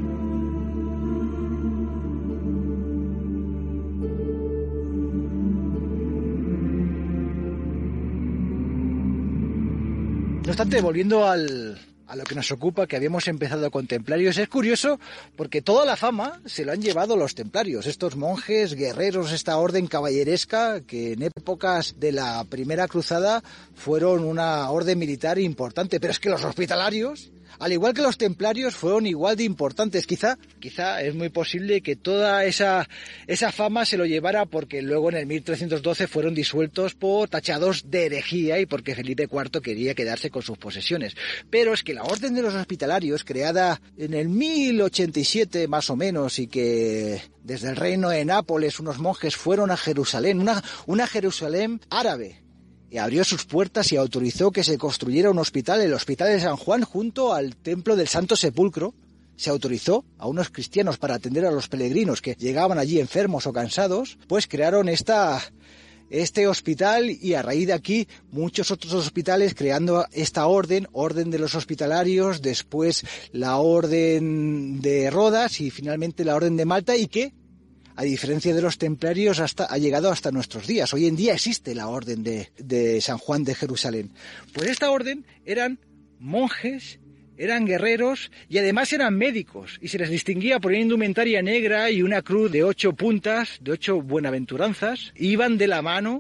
No obstante, volviendo a lo que nos ocupa, que habíamos empezado con templarios, es curioso porque toda la fama se la han llevado los templarios, estos monjes, guerreros, esta orden caballeresca que en épocas de la Primera Cruzada fueron una orden militar importante, pero es que los hospitalarios, al igual que los templarios, fueron igual de importantes. Quizá es muy posible que toda esa fama se lo llevara porque luego en el 1312 fueron disueltos por tachados de herejía y porque Felipe IV quería quedarse con sus posesiones. Pero es que la Orden de los Hospitalarios, creada en el 1087 más o menos, y que desde el reino de Nápoles unos monjes fueron a Jerusalén, una Jerusalén árabe, y abrió sus puertas y autorizó que se construyera un hospital, el Hospital de San Juan, junto al Templo del Santo Sepulcro. Se autorizó a unos cristianos para atender a los peregrinos que llegaban allí enfermos o cansados, pues crearon este hospital, y a raíz de aquí muchos otros hospitales, creando esta orden de los hospitalarios, después la orden de Rodas y finalmente la orden de Malta, y que, a diferencia de los templarios, ha llegado hasta nuestros días. Hoy en día existe la orden de San Juan de Jerusalén. Pues esta orden eran monjes, eran guerreros y además eran médicos, y se les distinguía por una indumentaria negra y una cruz de 8 puntas, de 8 buenaventuranzas. Iban de la mano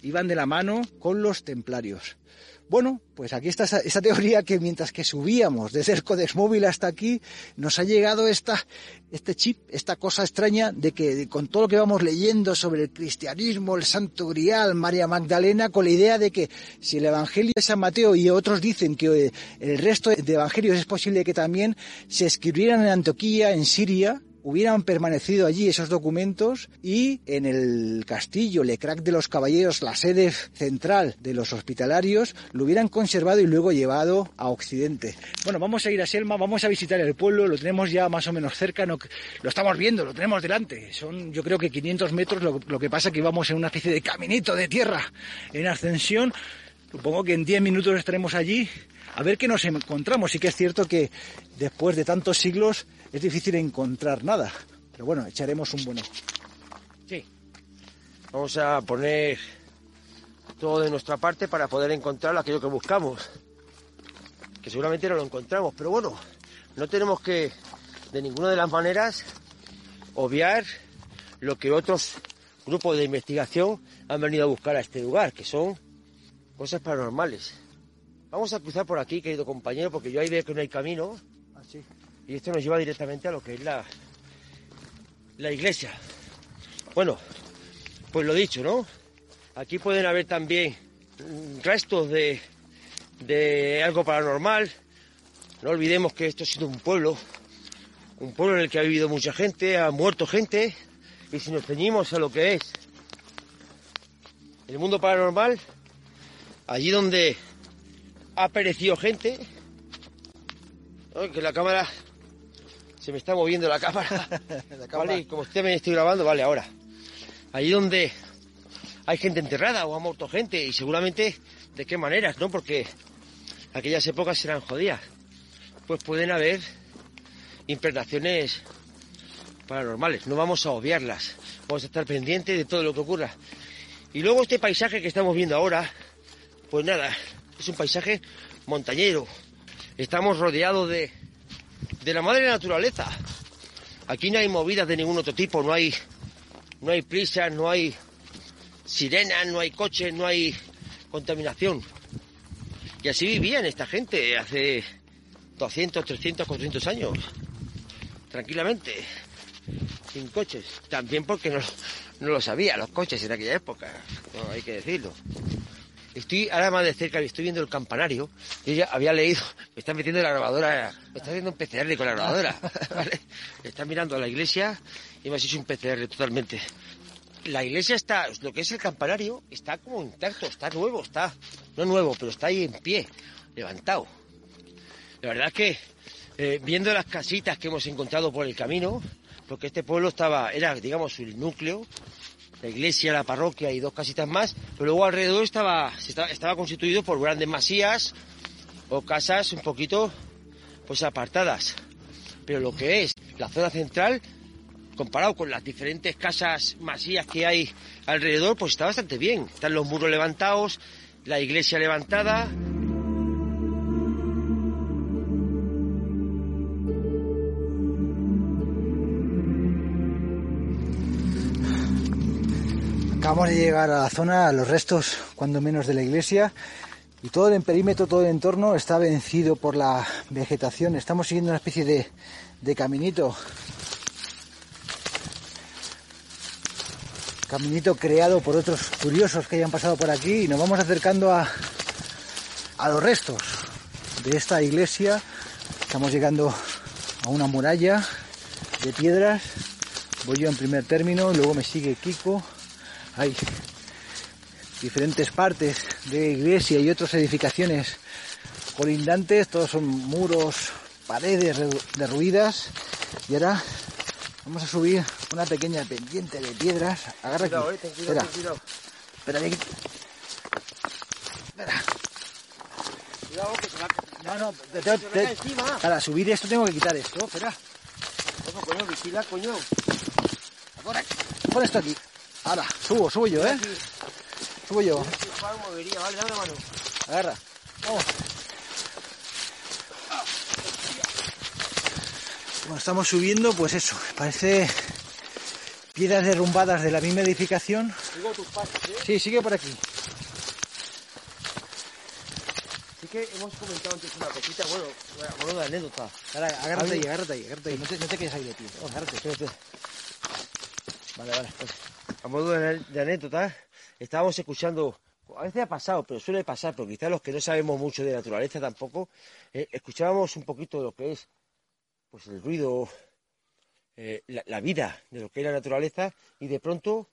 con los templarios. Bueno, pues aquí está esa teoría, que mientras que subíamos desde el Codex Móvil hasta aquí, nos ha llegado este chip, esta cosa extraña de que con todo lo que vamos leyendo sobre el cristianismo, el Santo Grial, María Magdalena, con la idea de que si el Evangelio de San Mateo y otros dicen que el resto de evangelios es posible que también se escribieran en Antioquía, en Siria, hubieran permanecido allí esos documentos, y en el castillo Lecrac de los Caballeros, la sede central de los hospitalarios, lo hubieran conservado y luego llevado a Occidente. Bueno, vamos a ir a Selma, vamos a visitar el pueblo, lo tenemos ya más o menos cerca, lo estamos viendo, lo tenemos delante. Son, yo creo que 500 metros, lo que pasa que vamos en una especie de caminito de tierra en ascensión. Supongo que en 10 minutos estaremos allí, a ver qué nos encontramos. Sí que es cierto que después de tantos siglos es difícil encontrar nada, pero bueno, echaremos un buen ojo. Sí, vamos a poner todo de nuestra parte para poder encontrar aquello que buscamos, que seguramente no lo encontramos, pero bueno, no tenemos que de ninguna de las maneras obviar lo que otros grupos de investigación han venido a buscar a este lugar, que son cosas paranormales. Vamos a cruzar por aquí, querido compañero, porque yo ahí veo que no hay camino. Así. Y esto nos lleva directamente a lo que es la iglesia. Bueno, pues lo dicho, ¿no? Aquí pueden haber también restos de algo paranormal. No olvidemos que esto ha sido un pueblo en el que ha vivido mucha gente, ha muerto gente, y si nos ceñimos a lo que es el mundo paranormal, allí donde ha perecido gente, ¿no? Que la cámara, se me está moviendo la cámara, ¿vale? Como usted me estoy grabando, vale, ahora. Allí donde hay gente enterrada o ha muerto gente, y seguramente de qué maneras, ¿no? Porque aquellas épocas eran jodidas. Pues pueden haber impregnaciones paranormales, no vamos a obviarlas, vamos a estar pendientes de todo lo que ocurra. Y luego este paisaje que estamos viendo ahora, pues nada, es un paisaje montañero. Estamos rodeados de la madre naturaleza. Aquí no hay movidas de ningún otro tipo, no hay prisas, no hay sirenas, no hay coches, no hay contaminación. Y así vivían esta gente hace 200, 300, 400 años, tranquilamente, sin coches. También porque no lo sabía, los coches en aquella época, no hay que decirlo. Estoy ahora más de cerca, estoy viendo el campanario. Yo ya había leído, me están metiendo la grabadora, me está haciendo un PCR con la grabadora, ¿vale? Están mirando a la iglesia y me ha hecho un PCR totalmente. La iglesia está, lo que es el campanario, está como intacto, está nuevo, no nuevo, pero está ahí en pie, levantado. La verdad es que, viendo las casitas que hemos encontrado por el camino, porque este pueblo era, digamos, el núcleo, la iglesia, la parroquia y 2 casitas más, pero luego alrededor estaba constituido por grandes masías o casas un poquito, pues, apartadas. Pero lo que es la zona central, comparado con las diferentes casas, masías que hay alrededor, pues está bastante bien. Están los muros levantados, la iglesia levantada. Acabamos de llegar a la zona, a los restos, cuando menos, de la iglesia, y todo el perímetro, todo el entorno está vencido por la vegetación. Estamos siguiendo una especie de caminito creado por otros curiosos que hayan pasado por aquí, y nos vamos acercando a los restos de esta iglesia. Estamos llegando a una muralla de piedras. Voy yo en primer término, luego me sigue Kiko. Hay diferentes partes de iglesia y otras edificaciones colindantes, todos son muros, paredes derruidas, y ahora vamos a subir una pequeña pendiente de piedras. Agarra aquí. Espera. Espera, aquí. Espera. Cuidado, que se va. No, para subir esto tengo que quitar esto. Espera. Coño, vigila, coño. Ahora, pon esto aquí. Ahora, subo yo, ¿eh? Subo yo. Vale, dame una mano. Agarra. Vamos. Bueno, estamos subiendo, pues eso, parece piedras derrumbadas de la misma edificación. Sigo tus pasos, ¿eh? Sí, sigue por aquí. Sí que hemos comentado antes una cosita, bueno, de anécdota. Ahora, agárrate ahí. No te quedes ahí de pie. Agárrate. Espérate. Vale, pues. A modo de anécdota, estábamos escuchando, a veces ha pasado, pero suele pasar, porque quizás los que no sabemos mucho de naturaleza tampoco, escuchábamos un poquito de lo que es, pues, el ruido, la vida de lo que es la naturaleza, y de pronto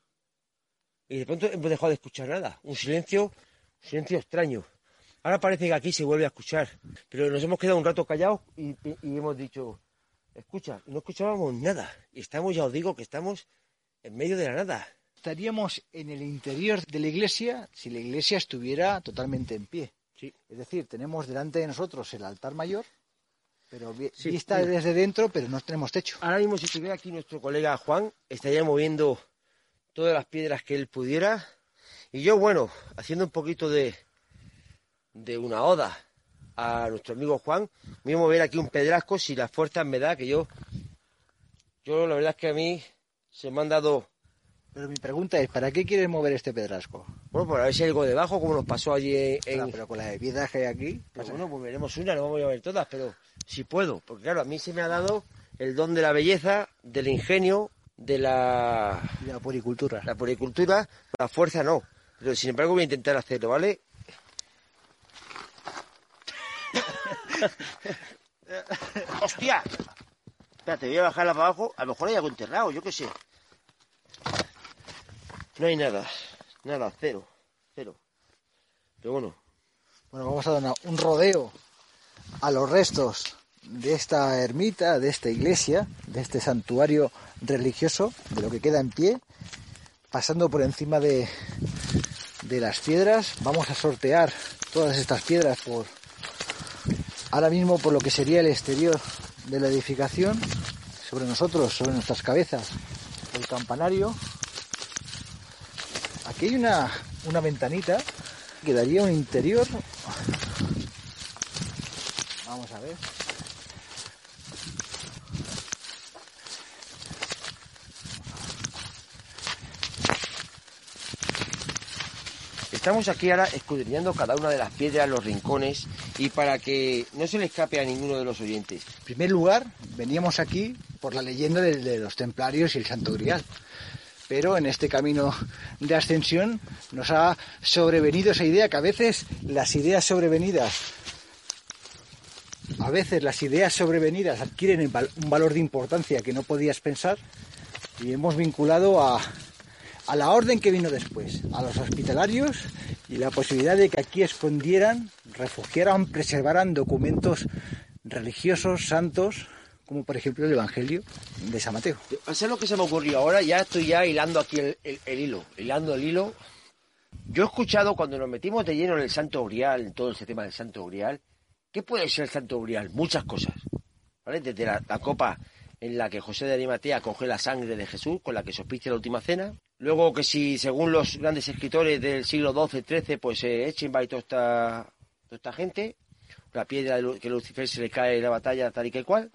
hemos dejado de escuchar nada, un silencio extraño. Ahora parece que aquí se vuelve a escuchar, pero nos hemos quedado un rato callados y hemos dicho, escucha, y no escuchábamos nada, y ya os digo que estamos en medio de la nada. Estaríamos en el interior de la iglesia si la iglesia estuviera totalmente en pie. Sí. Es decir, tenemos delante de nosotros el altar mayor, pero vista desde dentro, pero no tenemos techo. Ahora mismo, si estuviera aquí nuestro colega Juan, estaría moviendo todas las piedras que él pudiera, y yo, bueno, haciendo un poquito de una oda a nuestro amigo Juan, me voy a mover aquí un pedrasco si las fuerzas me da, que yo la verdad es que a mí se me han dado. Pero mi pregunta es, ¿para qué quieres mover este pedrasco? Bueno, para ver si hay algo debajo, como nos pasó allí Pero con las piedras que hay aquí. Pues bueno, pues veremos una, no vamos a ver todas, pero si puedo, porque claro, a mí se me ha dado el don de la belleza, del ingenio, de la puricultura. La puricultura, la fuerza no, pero sin embargo voy a intentar hacerlo, ¿vale? ¡Hostia! Espérate, voy a bajarla para abajo. A lo mejor hay algo enterrado, yo qué sé. No hay nada. Nada, cero. Pero bueno. Bueno, vamos a dar un rodeo a los restos de esta ermita, de esta iglesia, de este santuario religioso, de lo que queda en pie, pasando por encima de las piedras. Vamos a sortear todas estas piedras ahora mismo por lo que sería el exterior de la edificación, sobre nosotros, sobre nuestras cabezas, el campanario. Aquí hay una ventanita que daría un interior. Vamos a ver. Estamos aquí ahora escudriñando cada una de las piedras, los rincones, y para que no se le escape a ninguno de los oyentes. En primer lugar, veníamos aquí por la leyenda de los templarios y el Santo Grial. Pero en este camino de ascensión nos ha sobrevenido esa idea, que a veces las ideas sobrevenidas adquieren un valor de importancia que no podías pensar, y hemos vinculado a la orden que vino después, a los hospitalarios, y la posibilidad de que aquí escondieran, refugiaran, preservaran documentos religiosos, santos, como por ejemplo el Evangelio de San Mateo. ¿Sabes lo que se me ocurrió ahora? Ya estoy hilando aquí el hilo. Yo he escuchado cuando nos metimos de lleno en el Santo Grial, en todo ese tema del Santo Grial, ¿qué puede ser el Santo Grial? Muchas cosas, ¿vale? Desde la copa en la que José de Arimatea coge la sangre de Jesús, con la que se auspicia la última cena. Luego que si, según los grandes escritores del siglo XII, XIII, pues Echenbach y toda esta gente, la piedra que Lucifer se le cae en la batalla tal y que cual.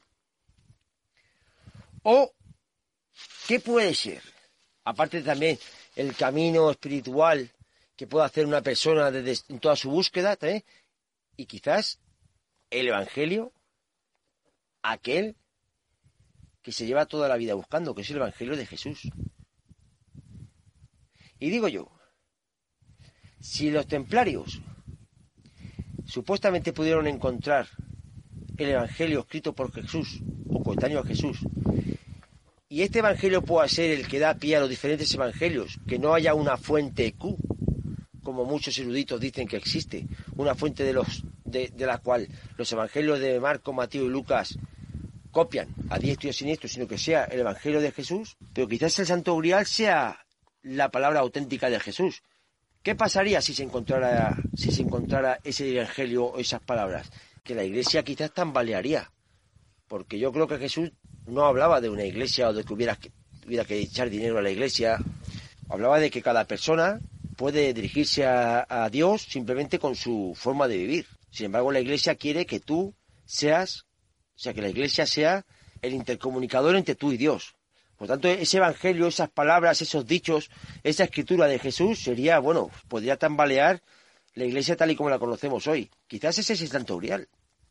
O, ¿qué puede ser? Aparte también el camino espiritual que puede hacer una persona en toda su búsqueda, ¿también? Y quizás el Evangelio, aquel que se lleva toda la vida buscando, que es el Evangelio de Jesús. Y digo yo, si los templarios supuestamente pudieron encontrar el Evangelio escrito por Jesús, o coetáneo a Jesús, y este Evangelio pueda ser el que da pie a los diferentes Evangelios, que no haya una fuente Q, como muchos eruditos dicen que existe, una fuente de la cual los Evangelios de Marco, Mateo y Lucas copian a diestro y a siniestro, sino que sea el Evangelio de Jesús, pero quizás el Santo Grial sea la palabra auténtica de Jesús. ¿Qué pasaría si se encontrara ese Evangelio o esas palabras? Que la Iglesia quizás tambalearía, porque yo creo que Jesús no hablaba de una iglesia o de que hubiera que echar dinero a la iglesia. Hablaba de que cada persona puede dirigirse a Dios simplemente con su forma de vivir. Sin embargo, la iglesia quiere que tú seas, o sea, que la iglesia sea el intercomunicador entre tú y Dios. Por tanto, ese evangelio, esas palabras, esos dichos, esa escritura de Jesús sería, bueno, podría tambalear la iglesia tal y como la conocemos hoy. Quizás ese es el Santo Grial.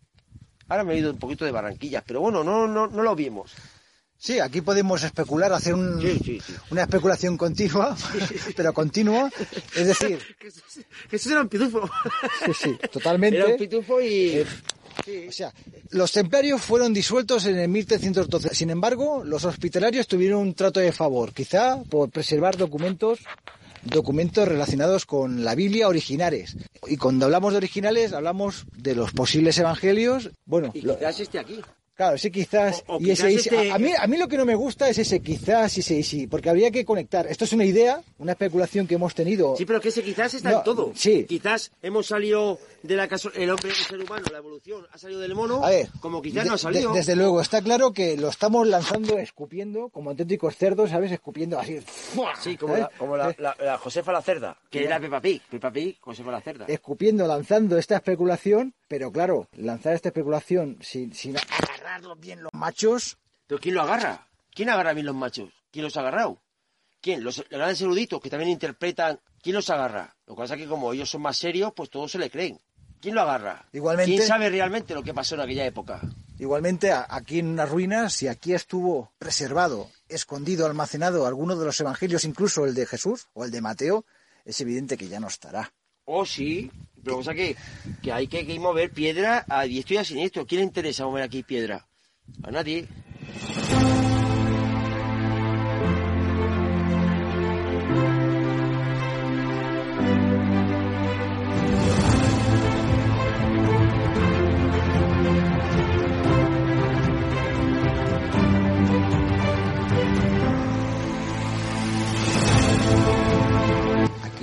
Ahora me he ido un poquito de Barranquillas, pero bueno, no lo vimos. Sí, aquí podemos especular, hacer una especulación continua, pero continua, es decir... Jesús era un pitufo. Sí, totalmente. Era un pitufo y... O sea, los templarios fueron disueltos en el 1312. Sin embargo, los hospitalarios tuvieron un trato de favor, quizá por preservar documentos relacionados con la Biblia originales. Y cuando hablamos de originales, hablamos de los posibles evangelios. Bueno, y quizás esté aquí. Claro, ese quizás, o y quizás ese, a mí lo que no me gusta es ese quizás y ese sí, porque habría que conectar. Esto es una idea, una especulación que hemos tenido. Sí, pero que ese quizás está en todo. Sí. Quizás hemos salido de el hombre, el ser humano, la evolución ha salido del mono, a ver, como quizás no ha salido. Desde luego, está claro que lo estamos lanzando, escupiendo, como auténticos cerdos, ¿sabes? Escupiendo así. Sí, como la Josefa la cerda, que era Peppa Pig, Josefa la cerda. Escupiendo, lanzando esta especulación, pero claro, lanzar esta especulación sin agarrarlo bien los machos. ¿Pero quién lo agarra? ¿Quién agarra bien los machos? ¿Quién los ha agarrado? ¿Quién? Los grandes eruditos que también interpretan. ¿Quién los agarra? Lo que pasa es que como ellos son más serios, pues todos se le creen. ¿Quién lo agarra? Igualmente, ¿quién sabe realmente lo que pasó en aquella época? Igualmente, aquí en unas ruinas, si aquí estuvo preservado, escondido, almacenado alguno de los evangelios, incluso el de Jesús o el de Mateo, es evidente que ya no estará. Oh, sí, pero cosa que hay que mover piedra a diestro y a siniestro. ¿Quién le interesa mover aquí piedra? A nadie.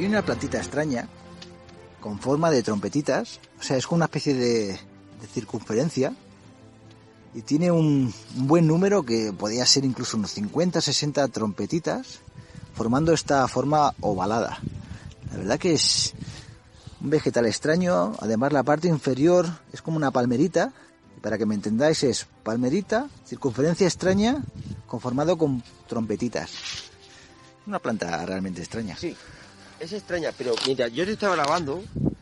tiene una plantita extraña, con forma de trompetitas, o sea, es como una especie de circunferencia, y tiene un buen número que podría ser incluso unos 50, 60 trompetitas, formando esta forma ovalada. La verdad que es un vegetal extraño, además la parte inferior es como una palmerita, y para que me entendáis es palmerita, circunferencia extraña, conformado con trompetitas. Una planta realmente extraña. Sí, es extraña, pero mientras yo te estaba grabando,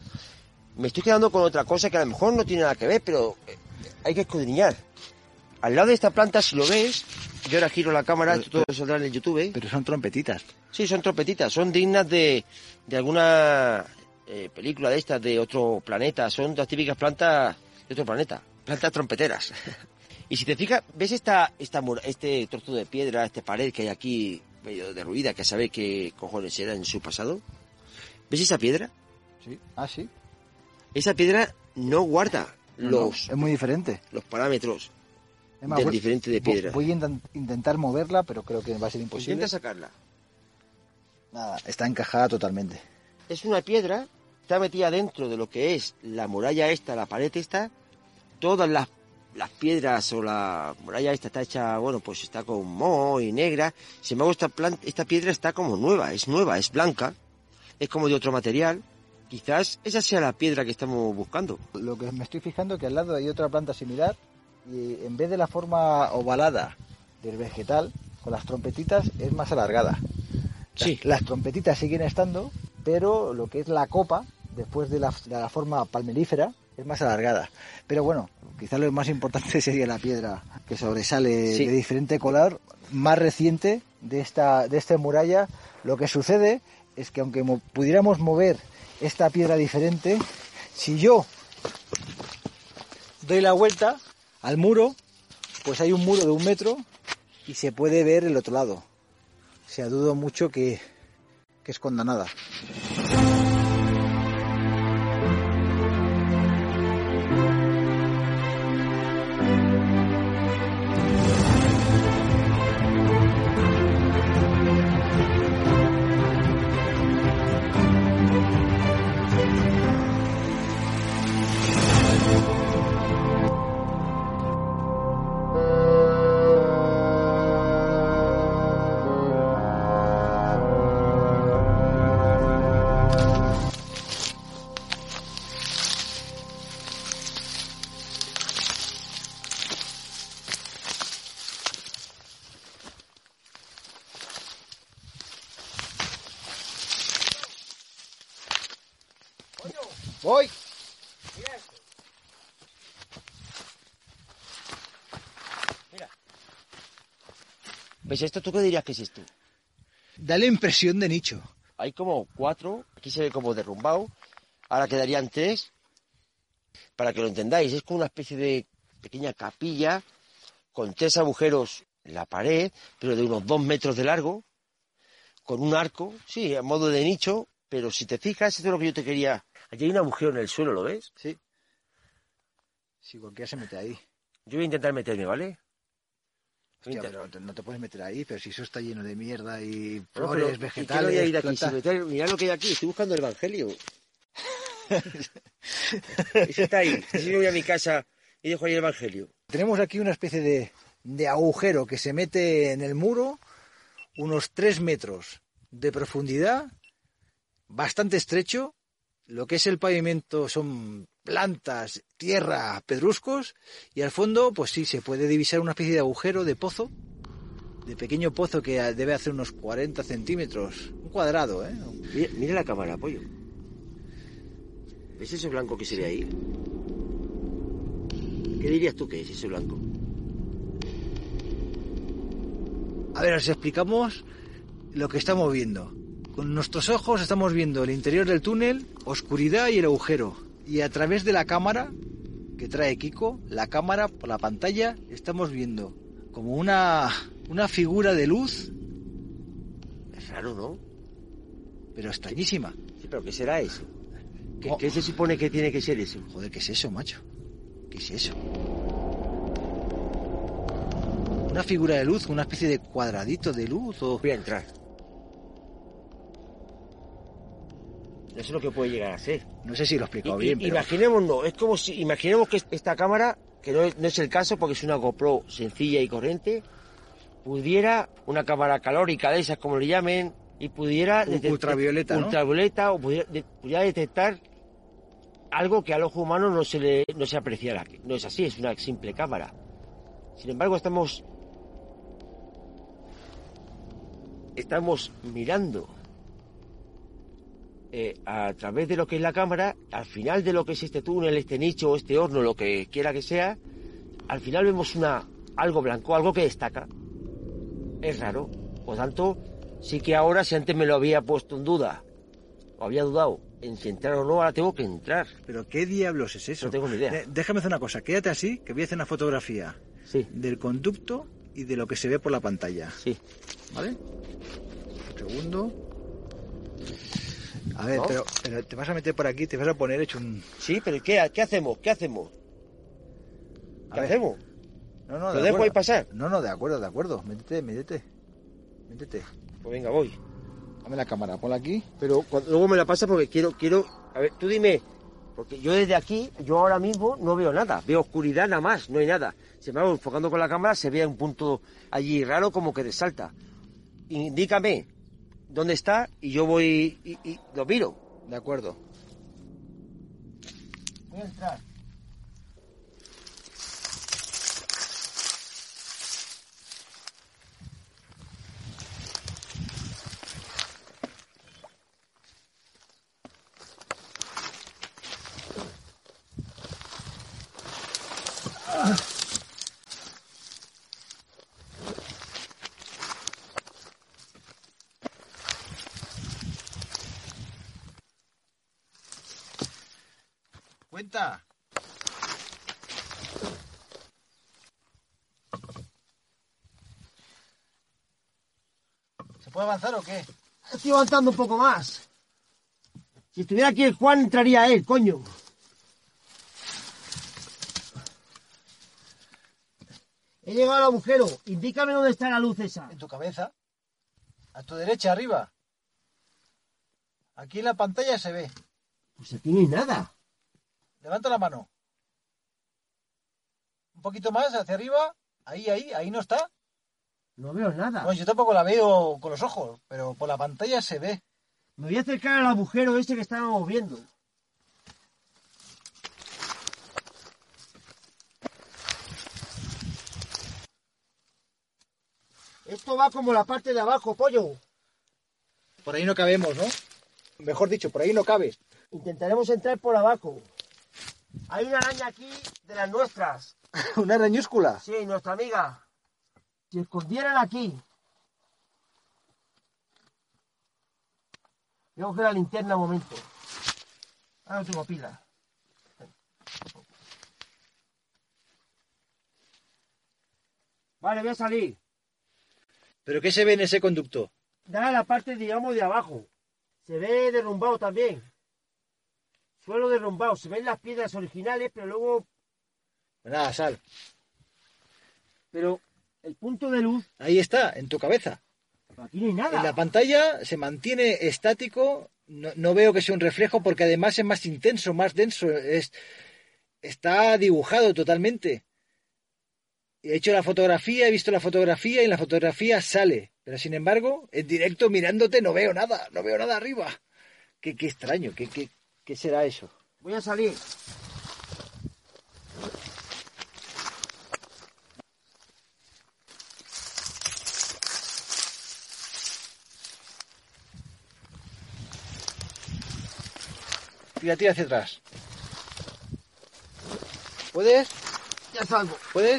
me estoy quedando con otra cosa que a lo mejor no tiene nada que ver, pero hay que escudriñar. Al lado de esta planta, si lo ves, yo ahora giro la cámara, todo saldrá en el YouTube. Pero son trompetitas. Sí, son trompetitas, son dignas de alguna película de estas, de otro planeta, son las típicas plantas de otro planeta, plantas trompeteras. Y si te fijas, ¿ves este trozo de piedra, esta pared que hay aquí medio derruida, que sabe qué cojones era en su pasado? ¿Ves esa piedra? Sí. Ah, sí. Esa piedra no guarda es muy diferente. Los parámetros del diferente de piedra. Voy a intentar moverla, pero creo que va a ser imposible. Intenta sacarla. Nada, está encajada totalmente. Es una piedra, está metida dentro de lo que es la muralla esta, la pared esta. Todas las piedras o la muralla esta está hecha, bueno, pues está con moho y negra. Sin embargo, esta piedra está como nueva, es blanca, es como de otro material. Quizás esa sea la piedra que estamos buscando. Lo que me estoy fijando es que al lado hay otra planta similar y en vez de la forma ovalada del vegetal, con las trompetitas es más alargada. Sí. Las trompetitas siguen estando, pero lo que es la copa, después de la forma palmerífera, es más alargada. Pero bueno, quizás lo más importante sería la piedra que sobresale de diferente color, más reciente de esta muralla. Lo que sucede es que aunque pudiéramos mover esta piedra diferente, si yo doy la vuelta al muro, pues hay un muro de 1 metro y se puede ver el otro lado. O sea, dudo mucho que esconda nada. ¡Voy! Mira esto. Mira. ¿Ves esto? ¿Tú qué dirías que es esto? Da la impresión de nicho. Hay como 4, aquí se ve como derrumbado, ahora quedarían 3. Para que lo entendáis, es como una especie de pequeña capilla con 3 agujeros en la pared, pero de unos 2 metros de largo, con un arco, sí, a modo de nicho, pero si te fijas, esto es lo que yo te quería... Allí hay un agujero en el suelo, ¿lo ves? Sí. Si cualquiera se mete ahí. Yo voy a intentar meterme, ¿vale? Hostia, pero no te puedes meter ahí, pero si eso está lleno de mierda y flores, vegetales... ¿Y qué voy a ir aquí? Mirad lo que hay aquí, estoy buscando el Evangelio. Eso está ahí. Si yo voy a mi casa y dejo ahí el Evangelio. Tenemos aquí una especie de agujero que se mete en el muro, unos 3 metros de profundidad, bastante estrecho. Lo que es el pavimento son plantas, tierra, pedruscos, y al fondo, pues sí, se puede divisar una especie de agujero, de pozo, de pequeño pozo que debe hacer unos 40 centímetros, un cuadrado, ¿eh? Mira la cámara, pollo. ¿Ves ese blanco que se ve ahí? ¿Qué dirías tú que es ese blanco? A ver, os explicamos lo que estamos viendo. Con nuestros ojos estamos viendo el interior del túnel, oscuridad y el agujero. Y a través de la cámara que trae Kiko, la cámara por la pantalla, estamos viendo como una figura de luz. Es raro, ¿no? Pero extrañísima. Sí, pero ¿qué será eso? ¿Qué se supone que tiene que ser eso? Joder, ¿qué es eso, macho? ¿Qué es eso? Una figura de luz, una especie de cuadradito de luz o... Voy a entrar. No sé lo que puede llegar a ser. No sé si lo he explicado bien, pero... Imaginémonos, es como si... Imaginemos que esta cámara, que no es el caso porque es una GoPro sencilla y corriente, pudiera, una cámara calórica de esas, como le llamen, y pudiera... Ultravioleta, ¿no? Ultravioleta, o pudiera detectar algo que al ojo humano no se apreciara. No es así, es una simple cámara. Sin embargo, estamos mirando a través de lo que es la cámara, al final de lo que es este túnel, este nicho, este horno, lo que quiera que sea, al final vemos algo blanco, algo que destaca. Es raro. Por tanto, sí que ahora, si antes me lo había puesto en duda, o había dudado en si entrar o no, ahora tengo que entrar. ¿Pero qué diablos es eso? No tengo ni idea. Déjame hacer una cosa, quédate así, que voy a hacer una fotografía del conducto y de lo que se ve por la pantalla. Sí. ¿Vale? Un segundo. A ver, ¿No? pero te vas a meter por aquí, te vas a poner hecho un... Sí, pero ¿qué hacemos? ¿Qué hacemos? No, ¿Lo dejo ahí pasar? No, de acuerdo. Métete. Pues venga, voy. Dame la cámara, ponla aquí. Pero luego me la pasa porque quiero... A ver, tú dime, porque yo desde aquí, yo ahora mismo no veo nada. Veo oscuridad nada más, no hay nada. Sin embargo, enfocando con la cámara se ve un punto allí raro como que resalta. Indícame dónde está y yo voy y lo miro. De acuerdo. Voy a entrar. Cuenta. ¿Se puede avanzar o qué? Estoy avanzando un poco más. Si estuviera aquí el Juan, entraría él, coño. He llegado al agujero. Indícame dónde está la luz esa. En tu cabeza. A tu derecha, arriba. Aquí en la pantalla se ve. Pues aquí no hay nada. Levanta la mano. Un poquito más hacia arriba. Ahí no está. No veo nada. Bueno, yo tampoco la veo con los ojos, pero por la pantalla se ve. Me voy a acercar al agujero ese que estábamos viendo. Esto va como la parte de abajo, pollo. Por ahí no cabemos, ¿no? Mejor dicho, por ahí no cabes. Intentaremos entrar por abajo. Hay una araña aquí de las nuestras. ¿Una arañúscula? Sí, nuestra amiga. Si escondieran aquí. Voy a coger la linterna un momento. Ahora no tengo pila. Vale, voy a salir. ¿Pero qué se ve en ese conducto? Da la parte, digamos, de abajo. Se ve derrumbado también. Suelo derrumbado. Se ven las piedras originales, pero luego... Pues nada, sal. Pero el punto de luz... Ahí está, en tu cabeza. Aquí no hay nada. En la pantalla se mantiene estático. No veo que sea un reflejo porque además es más intenso, más denso. Está dibujado totalmente. He hecho la fotografía, he visto la fotografía y en la fotografía sale. Pero sin embargo, en directo mirándote no veo nada arriba. Qué extraño, ¿qué será eso? Voy a salir. Tira hacia atrás. ¿Puedes? Ya salgo. ¿Puedes?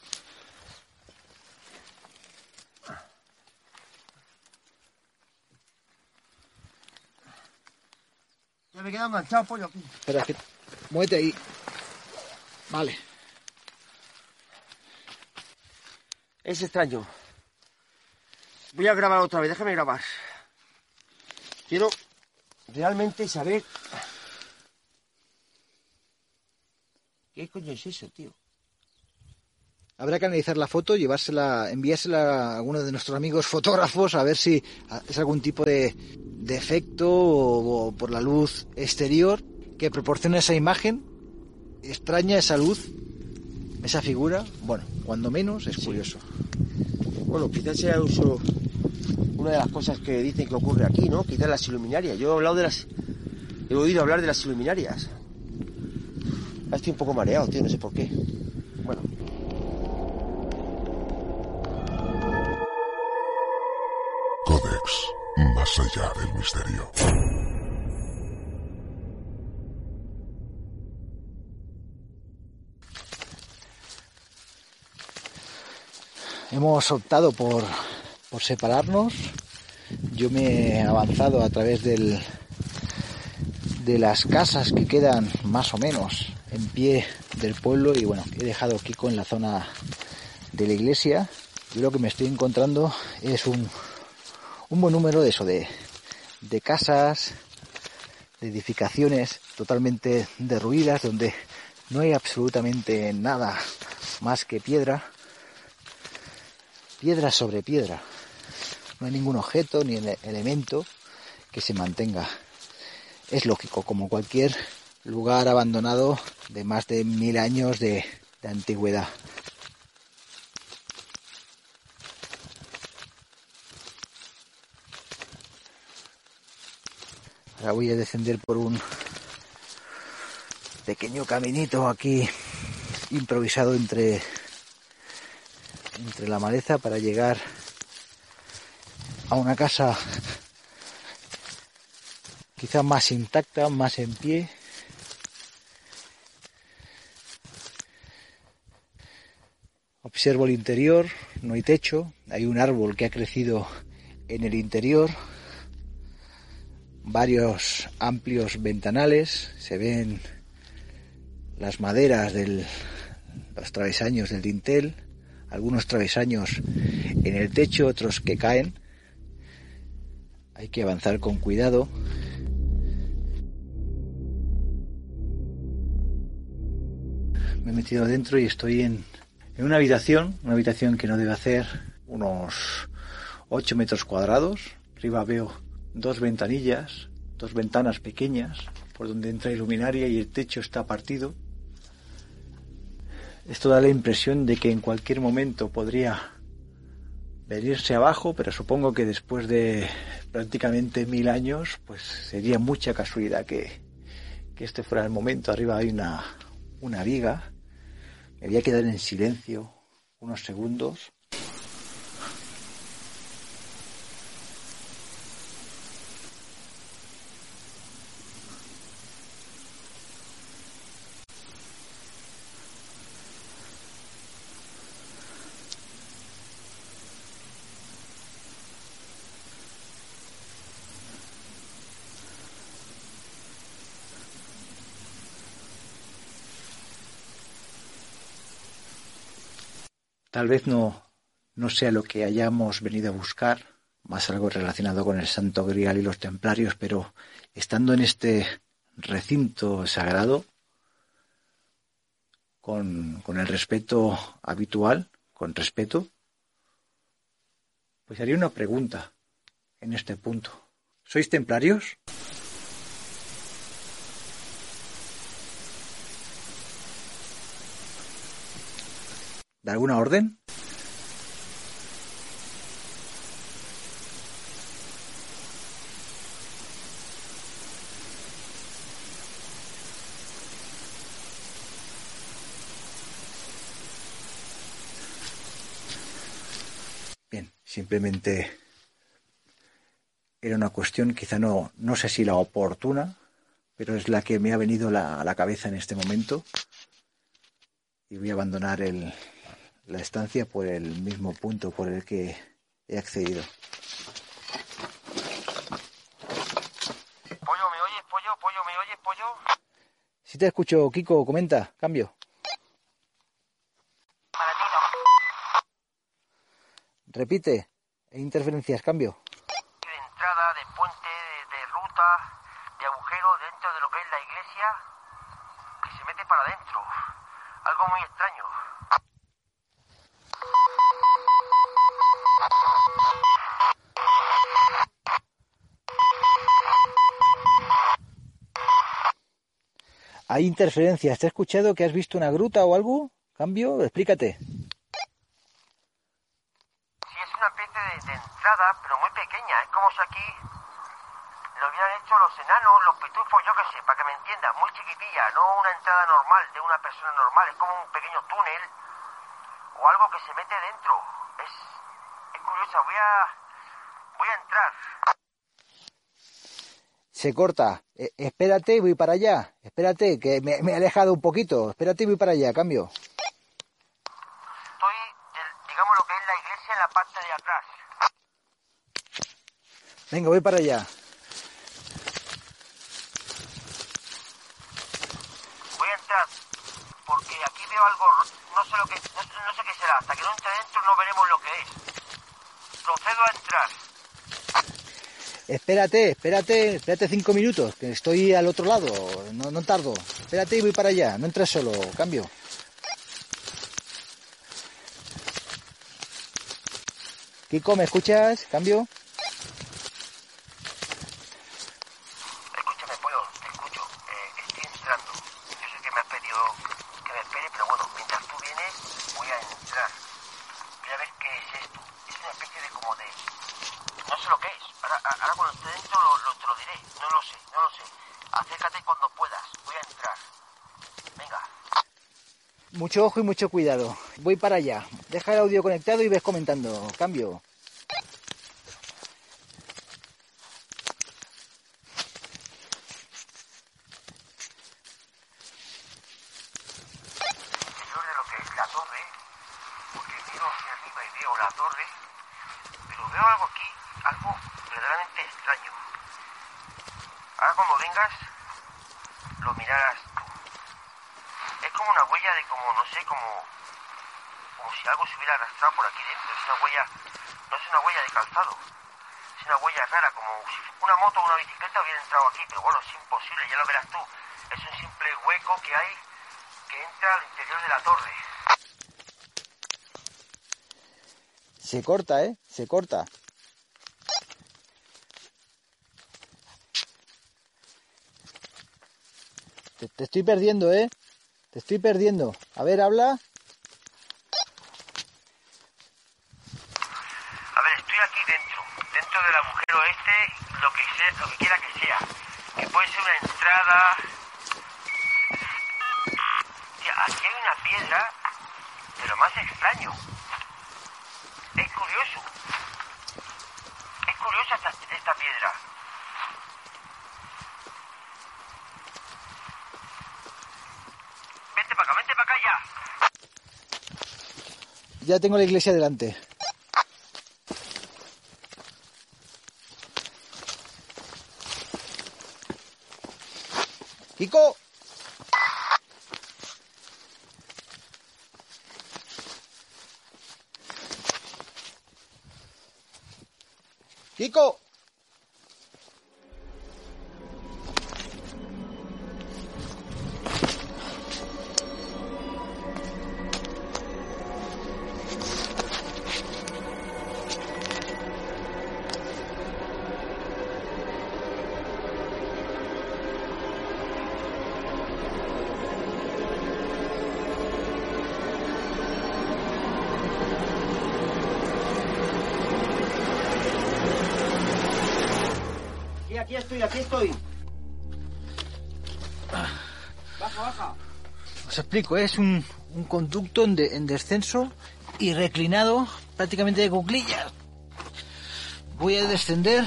Ya me he quedado enganchado, pollo, aquí. Espera, que... muévete ahí. Vale. Es extraño. Voy a grabar otra vez, déjame grabar. Quiero realmente saber... ¿Qué coño es eso, tío? Habrá que analizar la foto, enviársela a alguno de nuestros amigos fotógrafos a ver si es algún tipo de defecto o por la luz exterior que proporciona esa imagen extraña, esa luz, esa figura. Bueno, cuando menos es curioso. Bueno, quizás sea una de las cosas que dicen que ocurre aquí, ¿no? Quizás las iluminarias. Yo he oído hablar de las iluminarias. Estoy un poco mareado, tío, no sé por qué. Bueno. Codex, más allá del misterio. Hemos optado por separarnos. Yo me he avanzado a través de las casas que quedan más o menos en pie del pueblo y bueno, he dejado a Kiko en la zona de la iglesia. Yo lo que me estoy encontrando es un buen número de casas, de edificaciones totalmente derruidas, donde no hay absolutamente nada más que piedra sobre piedra. No hay ningún objeto ni elemento que se mantenga. Es lógico, como cualquier lugar abandonado de más de 1000 años de antigüedad. Ahora voy a descender por un pequeño caminito aquí improvisado entre la maleza para llegar a una casa quizá más intacta, más en pie. Observo el interior, no hay techo, hay un árbol que ha crecido en el interior, varios amplios ventanales, se ven las maderas los travesaños del dintel, algunos travesaños en el techo, otros que caen. Hay que avanzar con cuidado. Me he metido adentro y estoy en una habitación que no debe hacer unos 8 metros cuadrados. Arriba veo 2 ventanillas, 2 ventanas pequeñas por donde entra iluminaria y el techo está partido. Esto da la impresión de que en cualquier momento podría venirse abajo, pero supongo que después de prácticamente 1000 años, pues sería mucha casualidad que este fuera el momento. Arriba hay una viga. Me voy a quedar en silencio unos segundos. Tal vez no sea lo que hayamos venido a buscar, más algo relacionado con el Santo Grial y los templarios, pero estando en este recinto sagrado, con el respeto habitual, pues haría una pregunta en este punto. ¿Sois templarios? ¿De alguna orden? Bien, simplemente era una cuestión, quizá no sé si la oportuna, pero es la que me ha venido a la cabeza en este momento. Y voy a abandonar la estancia por el mismo punto por el que he accedido. Pollo, ¿me oyes, pollo? Pollo, ¿me oyes, pollo? Si te escucho, Kiko, comenta, cambio. Para ti no. Repite, hay interferencias, cambio. De entrada, de puente, de ruta, de agujero dentro de lo que es la iglesia, que se mete para adentro. Algo muy extraño. Hay interferencias. ¿Te has escuchado que has visto una gruta o algo? ¿Cambio? Explícate. Sí, es una especie de entrada, pero muy pequeña. Es como si aquí lo hubieran hecho los enanos, los pitufos, yo qué sé, para que me entiendas. Muy chiquitilla, no una entrada normal de una persona normal. Es como un pequeño túnel o algo que se mete dentro. Es curiosa. Voy a entrar. Se corta. Espérate, voy para allá. Espérate, que me he alejado un poquito. Espérate, voy para allá, cambio. Estoy, digamos, lo que es la iglesia en la parte de atrás. Venga, voy para allá. Voy a entrar, porque aquí veo algo, no sé qué será. Hasta que no entre dentro no veremos lo que es. Procedo a entrar. Espérate 5 minutos, que estoy al otro lado, no tardo. Espérate y voy para allá, no entres solo, cambio. Kiko, ¿me escuchas? Cambio. Escúchame, Polo, te escucho. Estoy entrando. Yo sé que me has pedido que me espere, pero bueno, mientras tú vienes, voy a entrar. Voy a ver qué es esto. Es una especie de como de... No sé lo que es. Ahora cuando esté dentro te lo diré. No lo sé. Acércate cuando puedas. Voy a entrar. Venga. Mucho ojo y mucho cuidado. Voy para allá. Deja el audio conectado y ves comentando. Cambio. Interior de lo que es la torre, porque miro hacia arriba y veo la torre, pero veo algo aquí, algo verdaderamente extraño. Ahora cuando vengas, lo mirarás tú. Es como una huella de como si algo se hubiera arrastrado por aquí dentro. Es una huella, no es una huella de calzado, es una huella rara, como si una moto o una bicicleta hubiera entrado aquí, pero bueno, es imposible, ya lo verás tú. Es un simple hueco que hay que entra al interior de la torre. Se corta, se corta. Te estoy perdiendo, te estoy perdiendo. A ver, habla. A ver, estoy aquí dentro del agujero lo que quiera que sea. Que puede ser una entrada. Tía, aquí hay una piedra de lo más extraño. Es curioso. Es curiosa esta piedra. Vente para acá ya. Ya tengo la iglesia delante. Kiko. Kiko. Aquí estoy. Baja. Os explico, es un conducto en descenso y reclinado prácticamente de cuclillas. Voy a descender.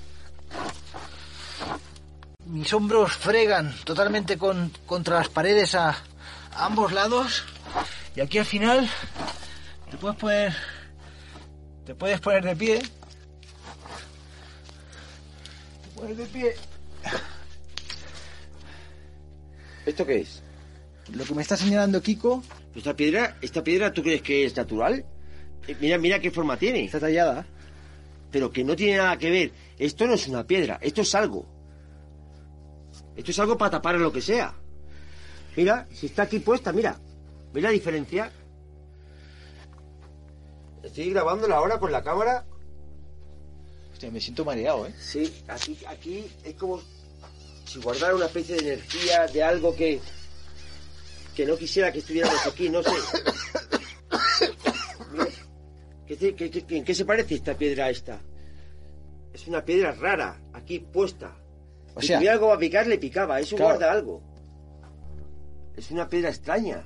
Mis hombros fregan totalmente contra las paredes a ambos lados. Y aquí al final te puedes poner de pie. De pie. ¿Esto qué es? Lo que me está señalando Kiko. ¿Esta piedra tú crees que es natural? Mira qué forma tiene. Está tallada. Pero que no tiene nada que ver. Esto no es una piedra, esto es algo. Esto es algo para tapar lo que sea. Mira, si está aquí puesta, mira. ¿Ves la diferencia? Estoy grabándola ahora con la cámara. Hostia, me siento mareado, Sí, aquí es como si guardara una especie de energía de algo que que no quisiera que estuviéramos aquí, no sé. ¿En qué se parece esta piedra a esta? Es una piedra rara, aquí puesta. O Si sea, tuviera algo a picar, le picaba. Eso claro. guarda algo. Es una piedra extraña.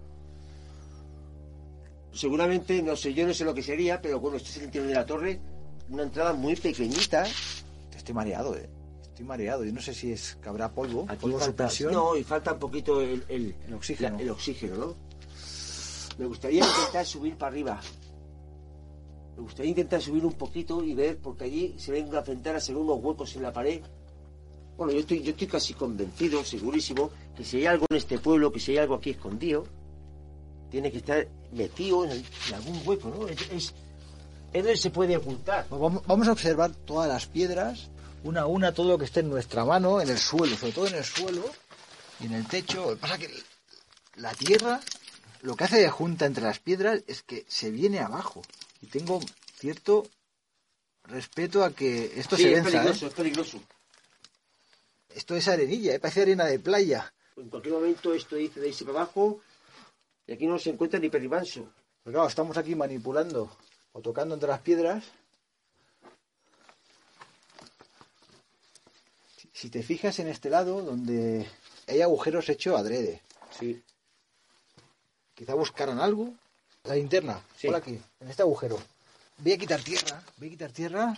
Seguramente, no sé, yo no sé lo que sería, pero bueno, este es el interior de la torre. Una entrada muy pequeñita. Estoy mareado, Estoy mareado. Yo no sé si es que habrá polvo. Aquí Polvo falta, suspensión. no, y falta un poquito el oxígeno. el oxígeno, ¿no? Me gustaría intentar subir para arriba. Me gustaría intentar subir un poquito y ver, porque allí se ven unas ventanas, se ven unos huecos en la pared. Bueno, yo estoy casi convencido, segurísimo, que si hay algo en este pueblo, que si hay algo aquí escondido, tiene que estar metido en algún hueco, ¿no? Es donde se puede ocultar. Pues vamos a observar todas las piedras, una a una, todo lo que esté en nuestra mano, en el suelo, sobre todo en el suelo y en el techo. Lo que pasa es que la tierra, lo que hace de junta entre las piedras es que se viene abajo. Y tengo cierto respeto a que esto Sí, se es venza, peligroso, es peligroso. Esto es arenilla, parece arena de playa. En cualquier momento esto dice de irse para abajo y aquí no se encuentra ni perribanso. Pero claro, estamos aquí manipulando o tocando entre las piedras. Si te fijas en este lado, donde hay agujeros hechos adrede. Sí. Quizá buscaron algo. La linterna, Sí. por aquí, en este agujero. Voy a quitar tierra.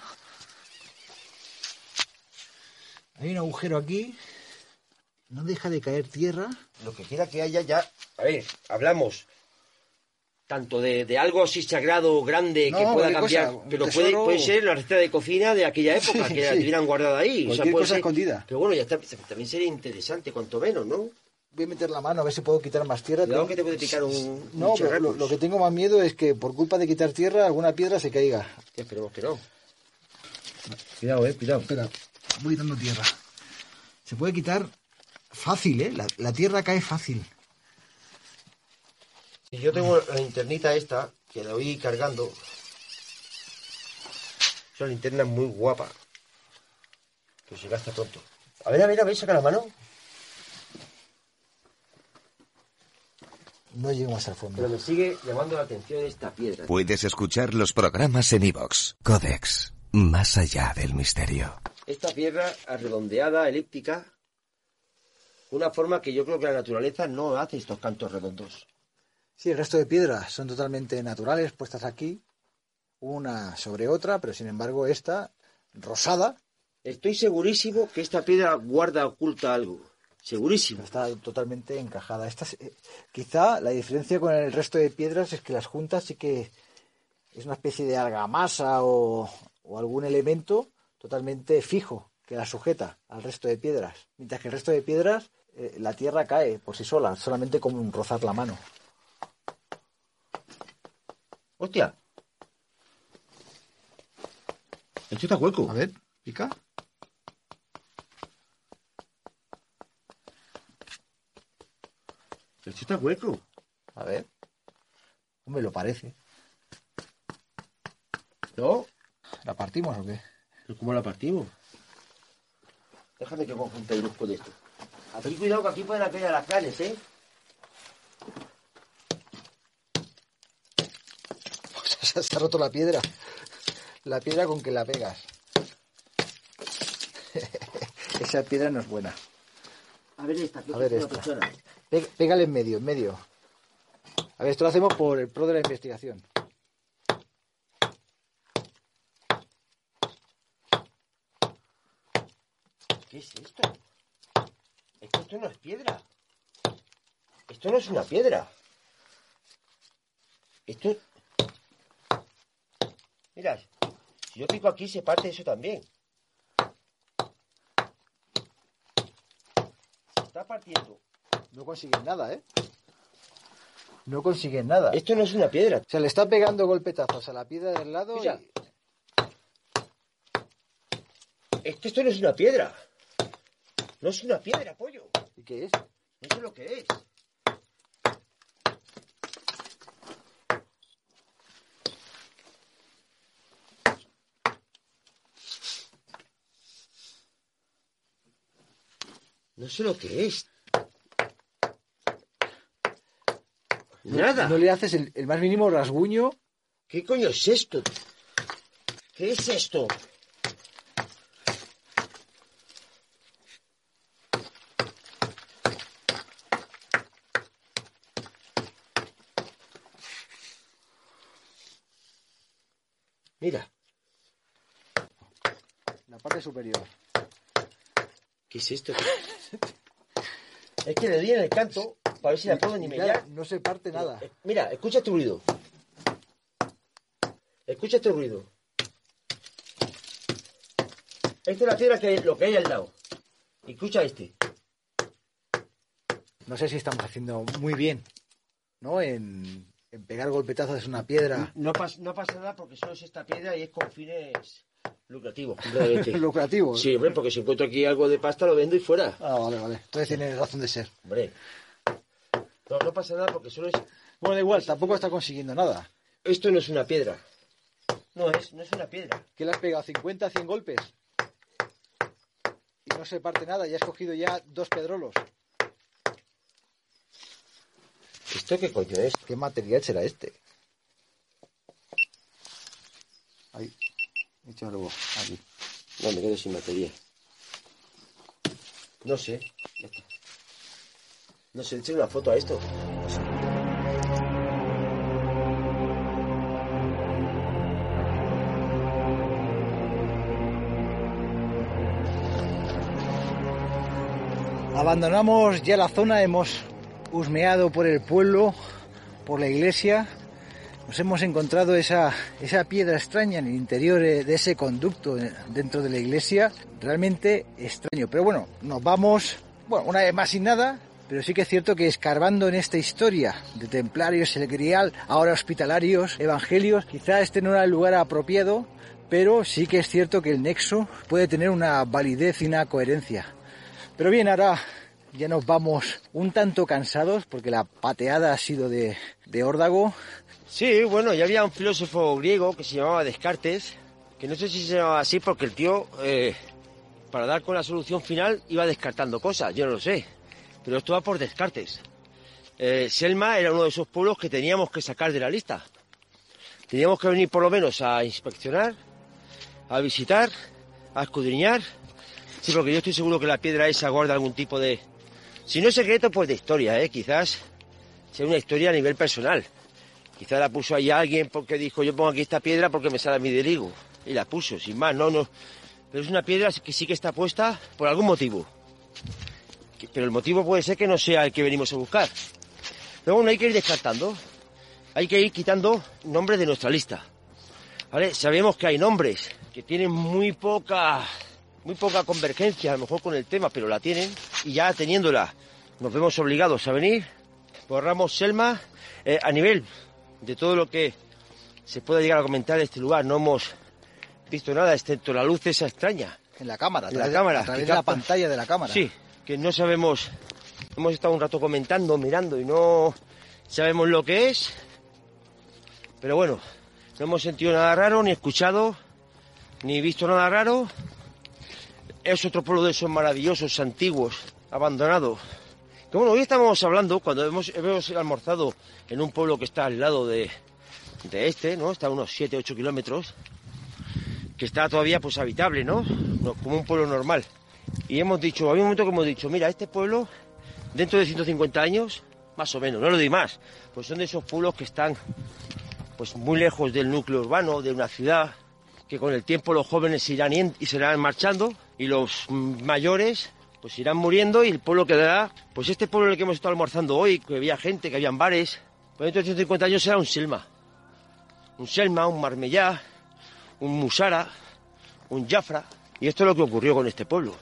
Hay un agujero aquí. No deja de caer tierra. Lo que quiera que haya ya... A ver, hablamos tanto de algo así sagrado, grande, No, que pueda cualquier cambiar, cosa, un pero tesoro. puede ser la receta de cocina de aquella época, que la Sí. tuvieran guardada ahí. Cualquier puede cosa escondida. Pero bueno, ya está, también sería interesante, cuanto menos, ¿no? Voy a meter la mano a ver si puedo quitar más tierra. Cuidado que te puede picar un No, pero charracos. lo que tengo más miedo es que por culpa de quitar tierra alguna piedra se caiga. Ya, esperemos que no. Cuidado, cuidado. Espera, voy quitando tierra. Se puede quitar fácil, la tierra cae fácil. Si yo tengo la linternita esta, que la voy cargando. Es una linterna muy guapa. Que se gasta pronto. A ver, saca la mano. No llego más al fondo. Pero me sigue llamando la atención esta piedra. Puedes escuchar los programas en iVoox. Codex, más allá del misterio. Esta piedra redondeada, elíptica, una forma que yo creo que la naturaleza no hace estos cantos redondos. Sí, el resto de piedras son totalmente naturales, puestas aquí, una sobre otra, pero sin embargo esta, rosada... Estoy segurísimo que esta piedra guarda, oculta algo. Segurísimo. Está totalmente encajada. Quizá la diferencia con el resto de piedras es que las juntas sí que es una especie de argamasa o algún elemento totalmente fijo que la sujeta al resto de piedras. Mientras que el resto de piedras, la tierra cae por sí sola, solamente como un rozar la mano. ¡Hostia! Esto está hueco. A ver, pica. Esto está hueco. A ver. Hombre, lo parece. ¿No? ¿La partimos o qué? ¿Pero cómo la partimos? Déjame que conjunte el grupo de esto. Ten cuidado que aquí pueden caer alacranes, ¿eh? Se ha roto la piedra. La piedra con que la pegas. Esa piedra no es buena. A ver esta. A ver esta. Pégale en medio, en medio. A ver, esto lo hacemos por el pro de la investigación. ¿Qué es esto? Esto no es piedra. Esto no es una piedra. Esto... Mira, si yo pico aquí se parte eso también. Se está partiendo. No consiguen nada, ¿eh? No consiguen nada. Esto no es una piedra. O sea, le está pegando golpetazos a la piedra del lado Mira. y... Es que esto no es una piedra. No es una piedra, pollo. ¿Y qué es? No sé lo que es. No sé lo que es. Nada. No le haces el más mínimo rasguño. ¿Qué coño es esto? ¿Qué es esto? Mira. La parte superior. ¿Qué es esto? Es que le di en el canto para ver si la puedo ni mellar. No se parte nada. Mira, escucha este ruido. Escucha este ruido. Esta es la piedra lo que hay al lado. Escucha este. No sé si estamos haciendo muy bien, ¿no? En pegar golpetazos es una piedra. No pasa nada porque solo es esta piedra y es con fines lucrativos. ¿Lucrativos? Sí, hombre, porque si encuentro aquí algo de pasta lo vendo y fuera. Ah, vale. Entonces tiene razón de ser. Hombre. No pasa nada porque solo es... Bueno, da igual, tampoco está consiguiendo nada. Esto no es una piedra. No es una piedra. ¿Qué le has pegado? ¿50, 100 golpes? Y no se parte nada, ya has cogido ya 2 pedrolos. ¿Esto qué coño es? ¿Qué material será este? Ahí. Échalo aquí. No, me quedo sin material. No sé. Ya está. No sé, eché una foto a esto. Abandonamos ya la zona, hemos husmeado por el pueblo, por la iglesia. Nos hemos encontrado esa piedra extraña en el interior de ese conducto dentro de la iglesia. Realmente extraño. Pero bueno, nos vamos, una vez más sin nada. Pero sí que es cierto que escarbando en esta historia de templarios, el grial, ahora hospitalarios, evangelios, quizá este no era el lugar apropiado, pero sí que es cierto que el nexo puede tener una validez y una coherencia. Pero bien, ahora ya nos vamos un tanto cansados porque la pateada ha sido de órdago. Sí, bueno, ya había un filósofo griego que se llamaba Descartes, que no sé si se llamaba así porque el tío, para dar con la solución final, iba descartando cosas, yo no lo sé. Pero esto va por Descartes. Selma era uno de esos pueblos que teníamos que sacar de la lista. Teníamos que venir por lo menos a inspeccionar, a visitar, a escudriñar. Sí, porque yo estoy seguro que la piedra esa guarda algún tipo de... Si no es secreto, pues de historia, quizás sea una historia a nivel personal. Quizás la puso ahí alguien porque dijo, yo pongo aquí esta piedra porque me sale a mí del higo. Y la puso, sin más, no. Pero es una piedra que sí que está puesta por algún motivo. Pero el motivo puede ser que no sea el que venimos a buscar. Pero bueno, hay que ir descartando. Hay que ir quitando nombres de nuestra lista. ¿Vale? Sabemos que hay nombres que tienen muy poca convergencia, a lo mejor con el tema, pero la tienen. Y ya teniéndola, nos vemos obligados a venir. Borramos Selma. A nivel de todo lo que se puede llegar a comentar de este lugar, no hemos visto nada, excepto la luz esa extraña. En la cámara, a través de la pantalla de la cámara. Sí, que no sabemos, hemos estado un rato comentando, mirando y no sabemos lo que es. Pero bueno, no hemos sentido nada raro, ni escuchado, ni visto nada raro. Es otro pueblo de esos maravillosos, antiguos, abandonados. Que bueno, hoy estamos hablando, cuando hemos almorzado en un pueblo que está al lado de este, ¿no? Está a unos 7-8 kilómetros, que está todavía pues habitable, ¿no? Como un pueblo normal. Y había un momento que hemos dicho, mira, este pueblo, dentro de 150 años, más o menos, no lo digo más, pues son de esos pueblos que están pues muy lejos del núcleo urbano, de una ciudad, que con el tiempo los jóvenes se irán y se irán marchando, y los mayores pues irán muriendo y el pueblo quedará, pues este pueblo en el que hemos estado almorzando hoy, que había gente, que habían bares, pues dentro de 150 años será un Selma, un Marmellá, un Musara, un Jafra, y esto es lo que ocurrió con este pueblo.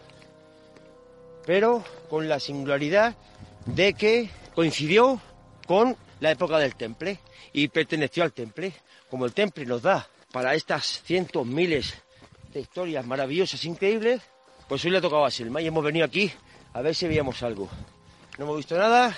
Pero con la singularidad de que coincidió con la época del Temple y perteneció al Temple. Como el Temple nos da para estas cientos, miles de historias maravillosas, increíbles, pues hoy le ha tocado a Selma y hemos venido aquí a ver si veíamos algo. No hemos visto nada,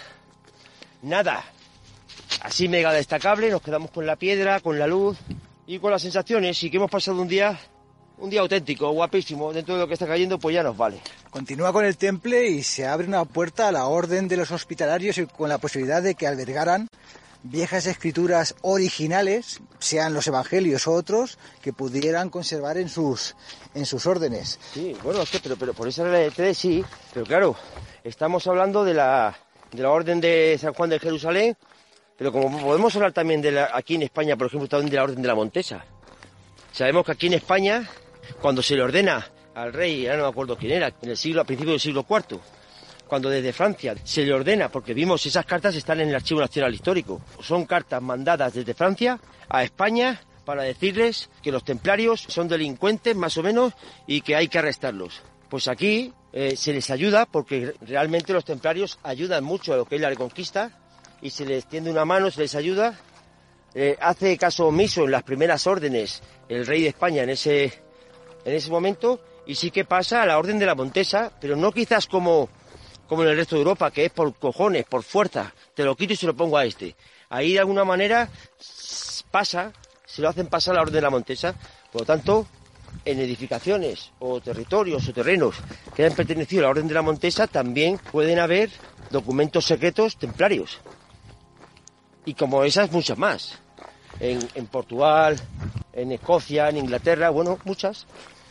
así mega destacable. Nos quedamos con la piedra, con la luz y con las sensaciones, y que hemos pasado un día auténtico, guapísimo. Dentro de lo que está cayendo, pues ya nos vale. Continúa con el temple y se abre una puerta a la orden de los hospitalarios y con la posibilidad de que albergaran viejas escrituras originales, sean los evangelios o otros, que pudieran conservar en sus órdenes. Sí, bueno, es que, pero por esa regla de 3 sí, pero claro, estamos hablando de la orden de San Juan de Jerusalén, pero como podemos hablar también aquí en España, por ejemplo, también de la orden de la Montesa. Sabemos que aquí en España, cuando se le ordena al rey, ya no me acuerdo quién era, a principios del siglo IV, cuando desde Francia se le ordena, porque vimos esas cartas están en el Archivo Nacional Histórico, son cartas mandadas desde Francia a España para decirles que los templarios son delincuentes más o menos y que hay que arrestarlos. Pues aquí se les ayuda porque realmente los templarios ayudan mucho a lo que es la Reconquista y se les tiende una mano, se les ayuda. Hace caso omiso en las primeras órdenes el rey de España en ese momento y sí que pasa a la orden de la Montesa, pero no quizás como en el resto de Europa, que es por cojones, por fuerza, te lo quito y se lo pongo a este. Ahí de alguna manera se lo hacen pasar a la orden de la Montesa, por lo tanto, en edificaciones o territorios o terrenos que hayan pertenecido a la orden de la Montesa también pueden haber documentos secretos templarios. Y como esas, muchas más. En Portugal, en Escocia, en Inglaterra, bueno, muchas.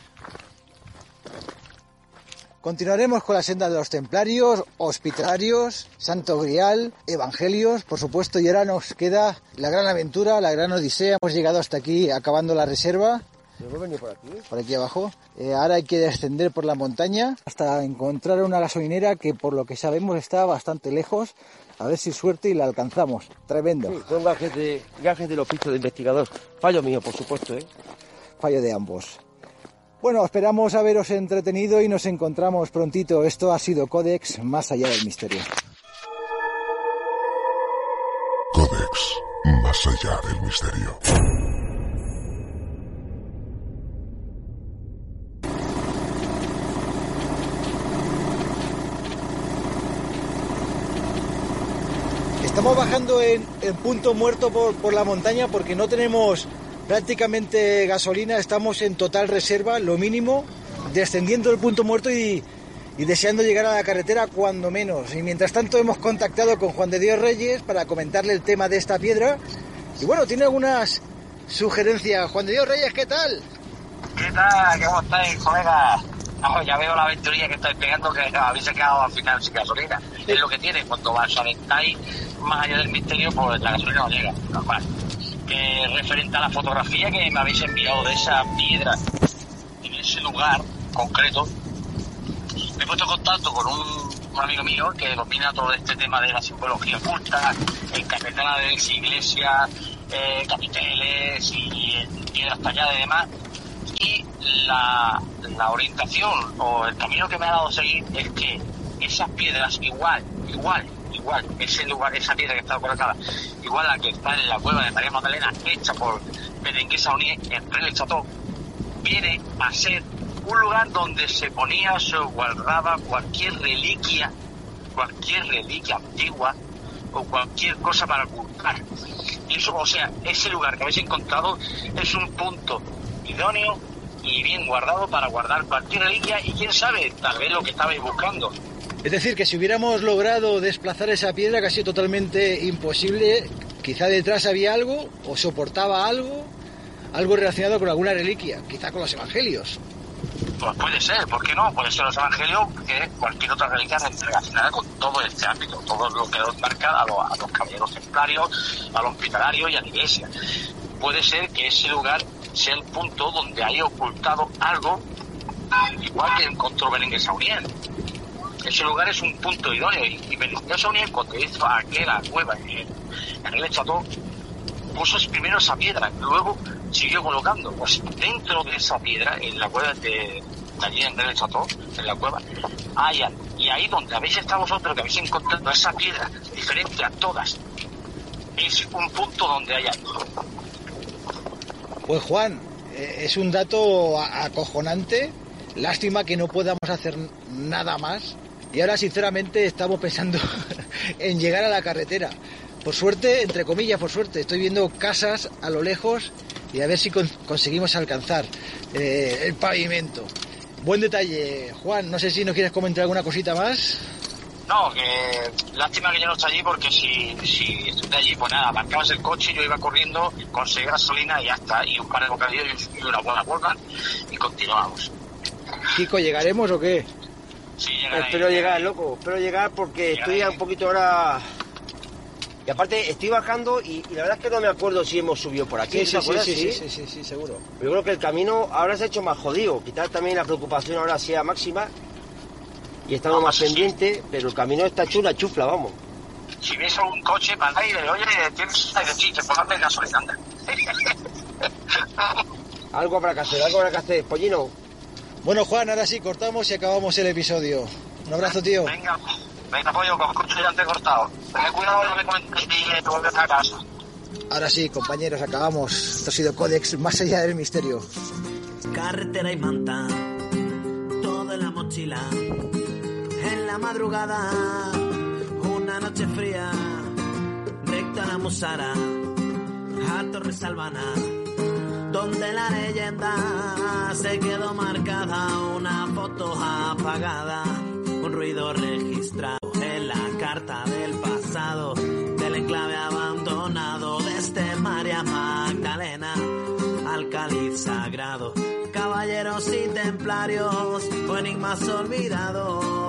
Continuaremos con la senda de los templarios, hospitalarios, Santo Grial, evangelios, por supuesto, y ahora nos queda la gran aventura, la gran odisea. Hemos llegado hasta aquí, acabando la reserva. ¿Podemos venir por aquí? Por aquí abajo. Ahora hay que descender por la montaña hasta encontrar una gasolinera que, por lo que sabemos, está bastante lejos. A ver si suerte y la alcanzamos. Tremendo. Sí, son gajes de los pistos de investigador. Fallo mío, por supuesto, ¿eh? Fallo de ambos. Bueno, esperamos haberos entretenido y nos encontramos prontito. Esto ha sido Codex, más allá del misterio. Codex, más allá del misterio. Estamos bajando en punto muerto por la montaña porque no tenemos prácticamente gasolina, estamos en total reserva, lo mínimo, descendiendo el punto muerto y deseando llegar a la carretera cuando menos. Y mientras tanto hemos contactado con Juan de Dios Reyes para comentarle el tema de esta piedra. Y bueno, tiene algunas sugerencias. Juan de Dios Reyes, ¿qué tal? ¿Qué tal? ¿Cómo estáis, colega? Vamos, ya veo la aventurilla que estáis pegando, que habéis quedado al final sin gasolina. Es lo que tiene, cuando os aventáis más allá del misterio, pues la gasolina no llega, normal. Referente a la fotografía que me habéis enviado de esa piedra en ese lugar concreto, me he puesto en contacto con un amigo mío que domina todo este tema de la simbología oculta, en catedrales, iglesias, capiteles y piedras talladas y demás, y la orientación o el camino que me ha dado a seguir es que esas piedras igual, ese lugar, esa piedra que está colocada, igual a la que está en la cueva de María Magdalena, hecha por Berenguer Saunier en Rennes-le-Château, viene a ser un lugar donde se ponía, se guardaba cualquier reliquia antigua o cualquier cosa para ocultar. Y eso, o sea, ese lugar que habéis encontrado es un punto idóneo y bien guardado para guardar cualquier reliquia y quién sabe, tal vez lo que estabais buscando. Es decir, que si hubiéramos logrado desplazar esa piedra, que ha sido totalmente imposible, quizá detrás había algo, o soportaba algo relacionado con alguna reliquia, quizá con los evangelios. Pues puede ser, ¿por qué no? Puede ser los evangelios que cualquier otra reliquia relacionada con todo este ámbito, todo lo que nos marca a los caballeros templarios, a los hospitalarios y a la iglesia. Puede ser que ese lugar sea el punto donde haya ocultado algo, igual que encontró Berenguer Saunier. Ese lugar es un punto idóneo y Berenguer Saunier, cuando hizo aquella cueva en Rennes-le-Château, puso primero esa piedra, luego siguió colocando, pues dentro de esa piedra, en la cueva de allí en Rennes-le-Château, en la cueva, hay algo. Y ahí donde habéis estado vosotros, que habéis encontrado esa piedra, diferente a todas, es un punto donde hay algo. Pues Juan, es un dato acojonante, lástima que no podamos hacer nada más, y ahora sinceramente estamos pensando en llegar a la carretera. Por suerte, entre comillas, por suerte, estoy viendo casas a lo lejos y a ver si conseguimos alcanzar el pavimento. Buen detalle, Juan. No sé si nos quieres comentar alguna cosita más. No, que lástima que yo no esté allí, porque si estuve allí, pues nada, aparcabas el coche, yo iba corriendo, conseguí gasolina y ya está, y un par de bocadillos y una buena vuelta y continuamos. Kiko, ¿llegaremos o qué? Sí, llegaré. Espero llegar porque estoy ya un poquito ahora... Y aparte estoy bajando y la verdad es que no me acuerdo si hemos subido por aquí. Sí, seguro. Yo creo que el camino ahora se ha hecho más jodido, quizás también la preocupación ahora sea máxima y estamos más pendientes, pero el camino está chula, chufla, vamos. Si ves un coche para ir, oye, tienes que decir, te pongas de gasolina, anda. Algo habrá que hacer, Pollino. Bueno, Juan, ahora sí, cortamos y acabamos el episodio. Un abrazo, tío. Venga, pollo, con coche ya te he cortado. Ten cuidado, no me comentes y te vuelves a casa. Ahora sí, compañeros, acabamos. Esto ha sido Codex, más allá del misterio. Carretera y manta, todo en la mochila. En la madrugada, una noche fría, recto a la Musara, a Torres Albana, donde la leyenda se quedó marcada, una foto apagada, un ruido registrado en la carta del pasado, del enclave abandonado desde María Magdalena al cáliz sagrado, caballeros y templarios o enigmas olvidados.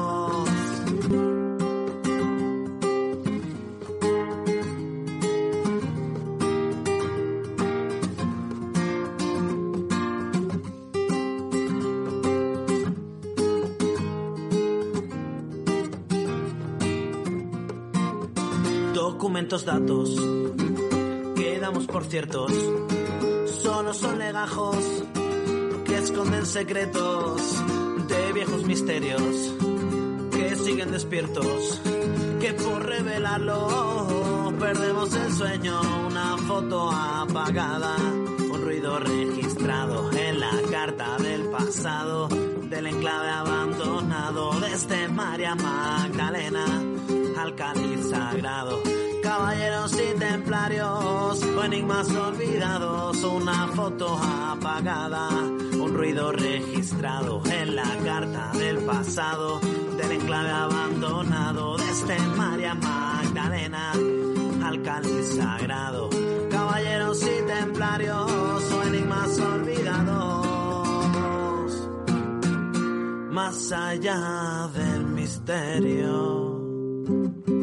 Documentos, datos, quedamos por ciertos, solo son legajos que esconden secretos de viejos misterios que siguen despiertos, que por revelarlo perdemos el sueño, una foto apagada, un ruido registrado en la carta del pasado, del enclave abandonado desde María Magdalena al cáliz sagrado, caballeros y templarios o enigmas olvidados, una foto apagada, un ruido registrado en la carta del pasado, del enclave abandonado desde María Magdalena al cáliz sagrado, caballeros y templarios o enigmas olvidados, más allá del misterio.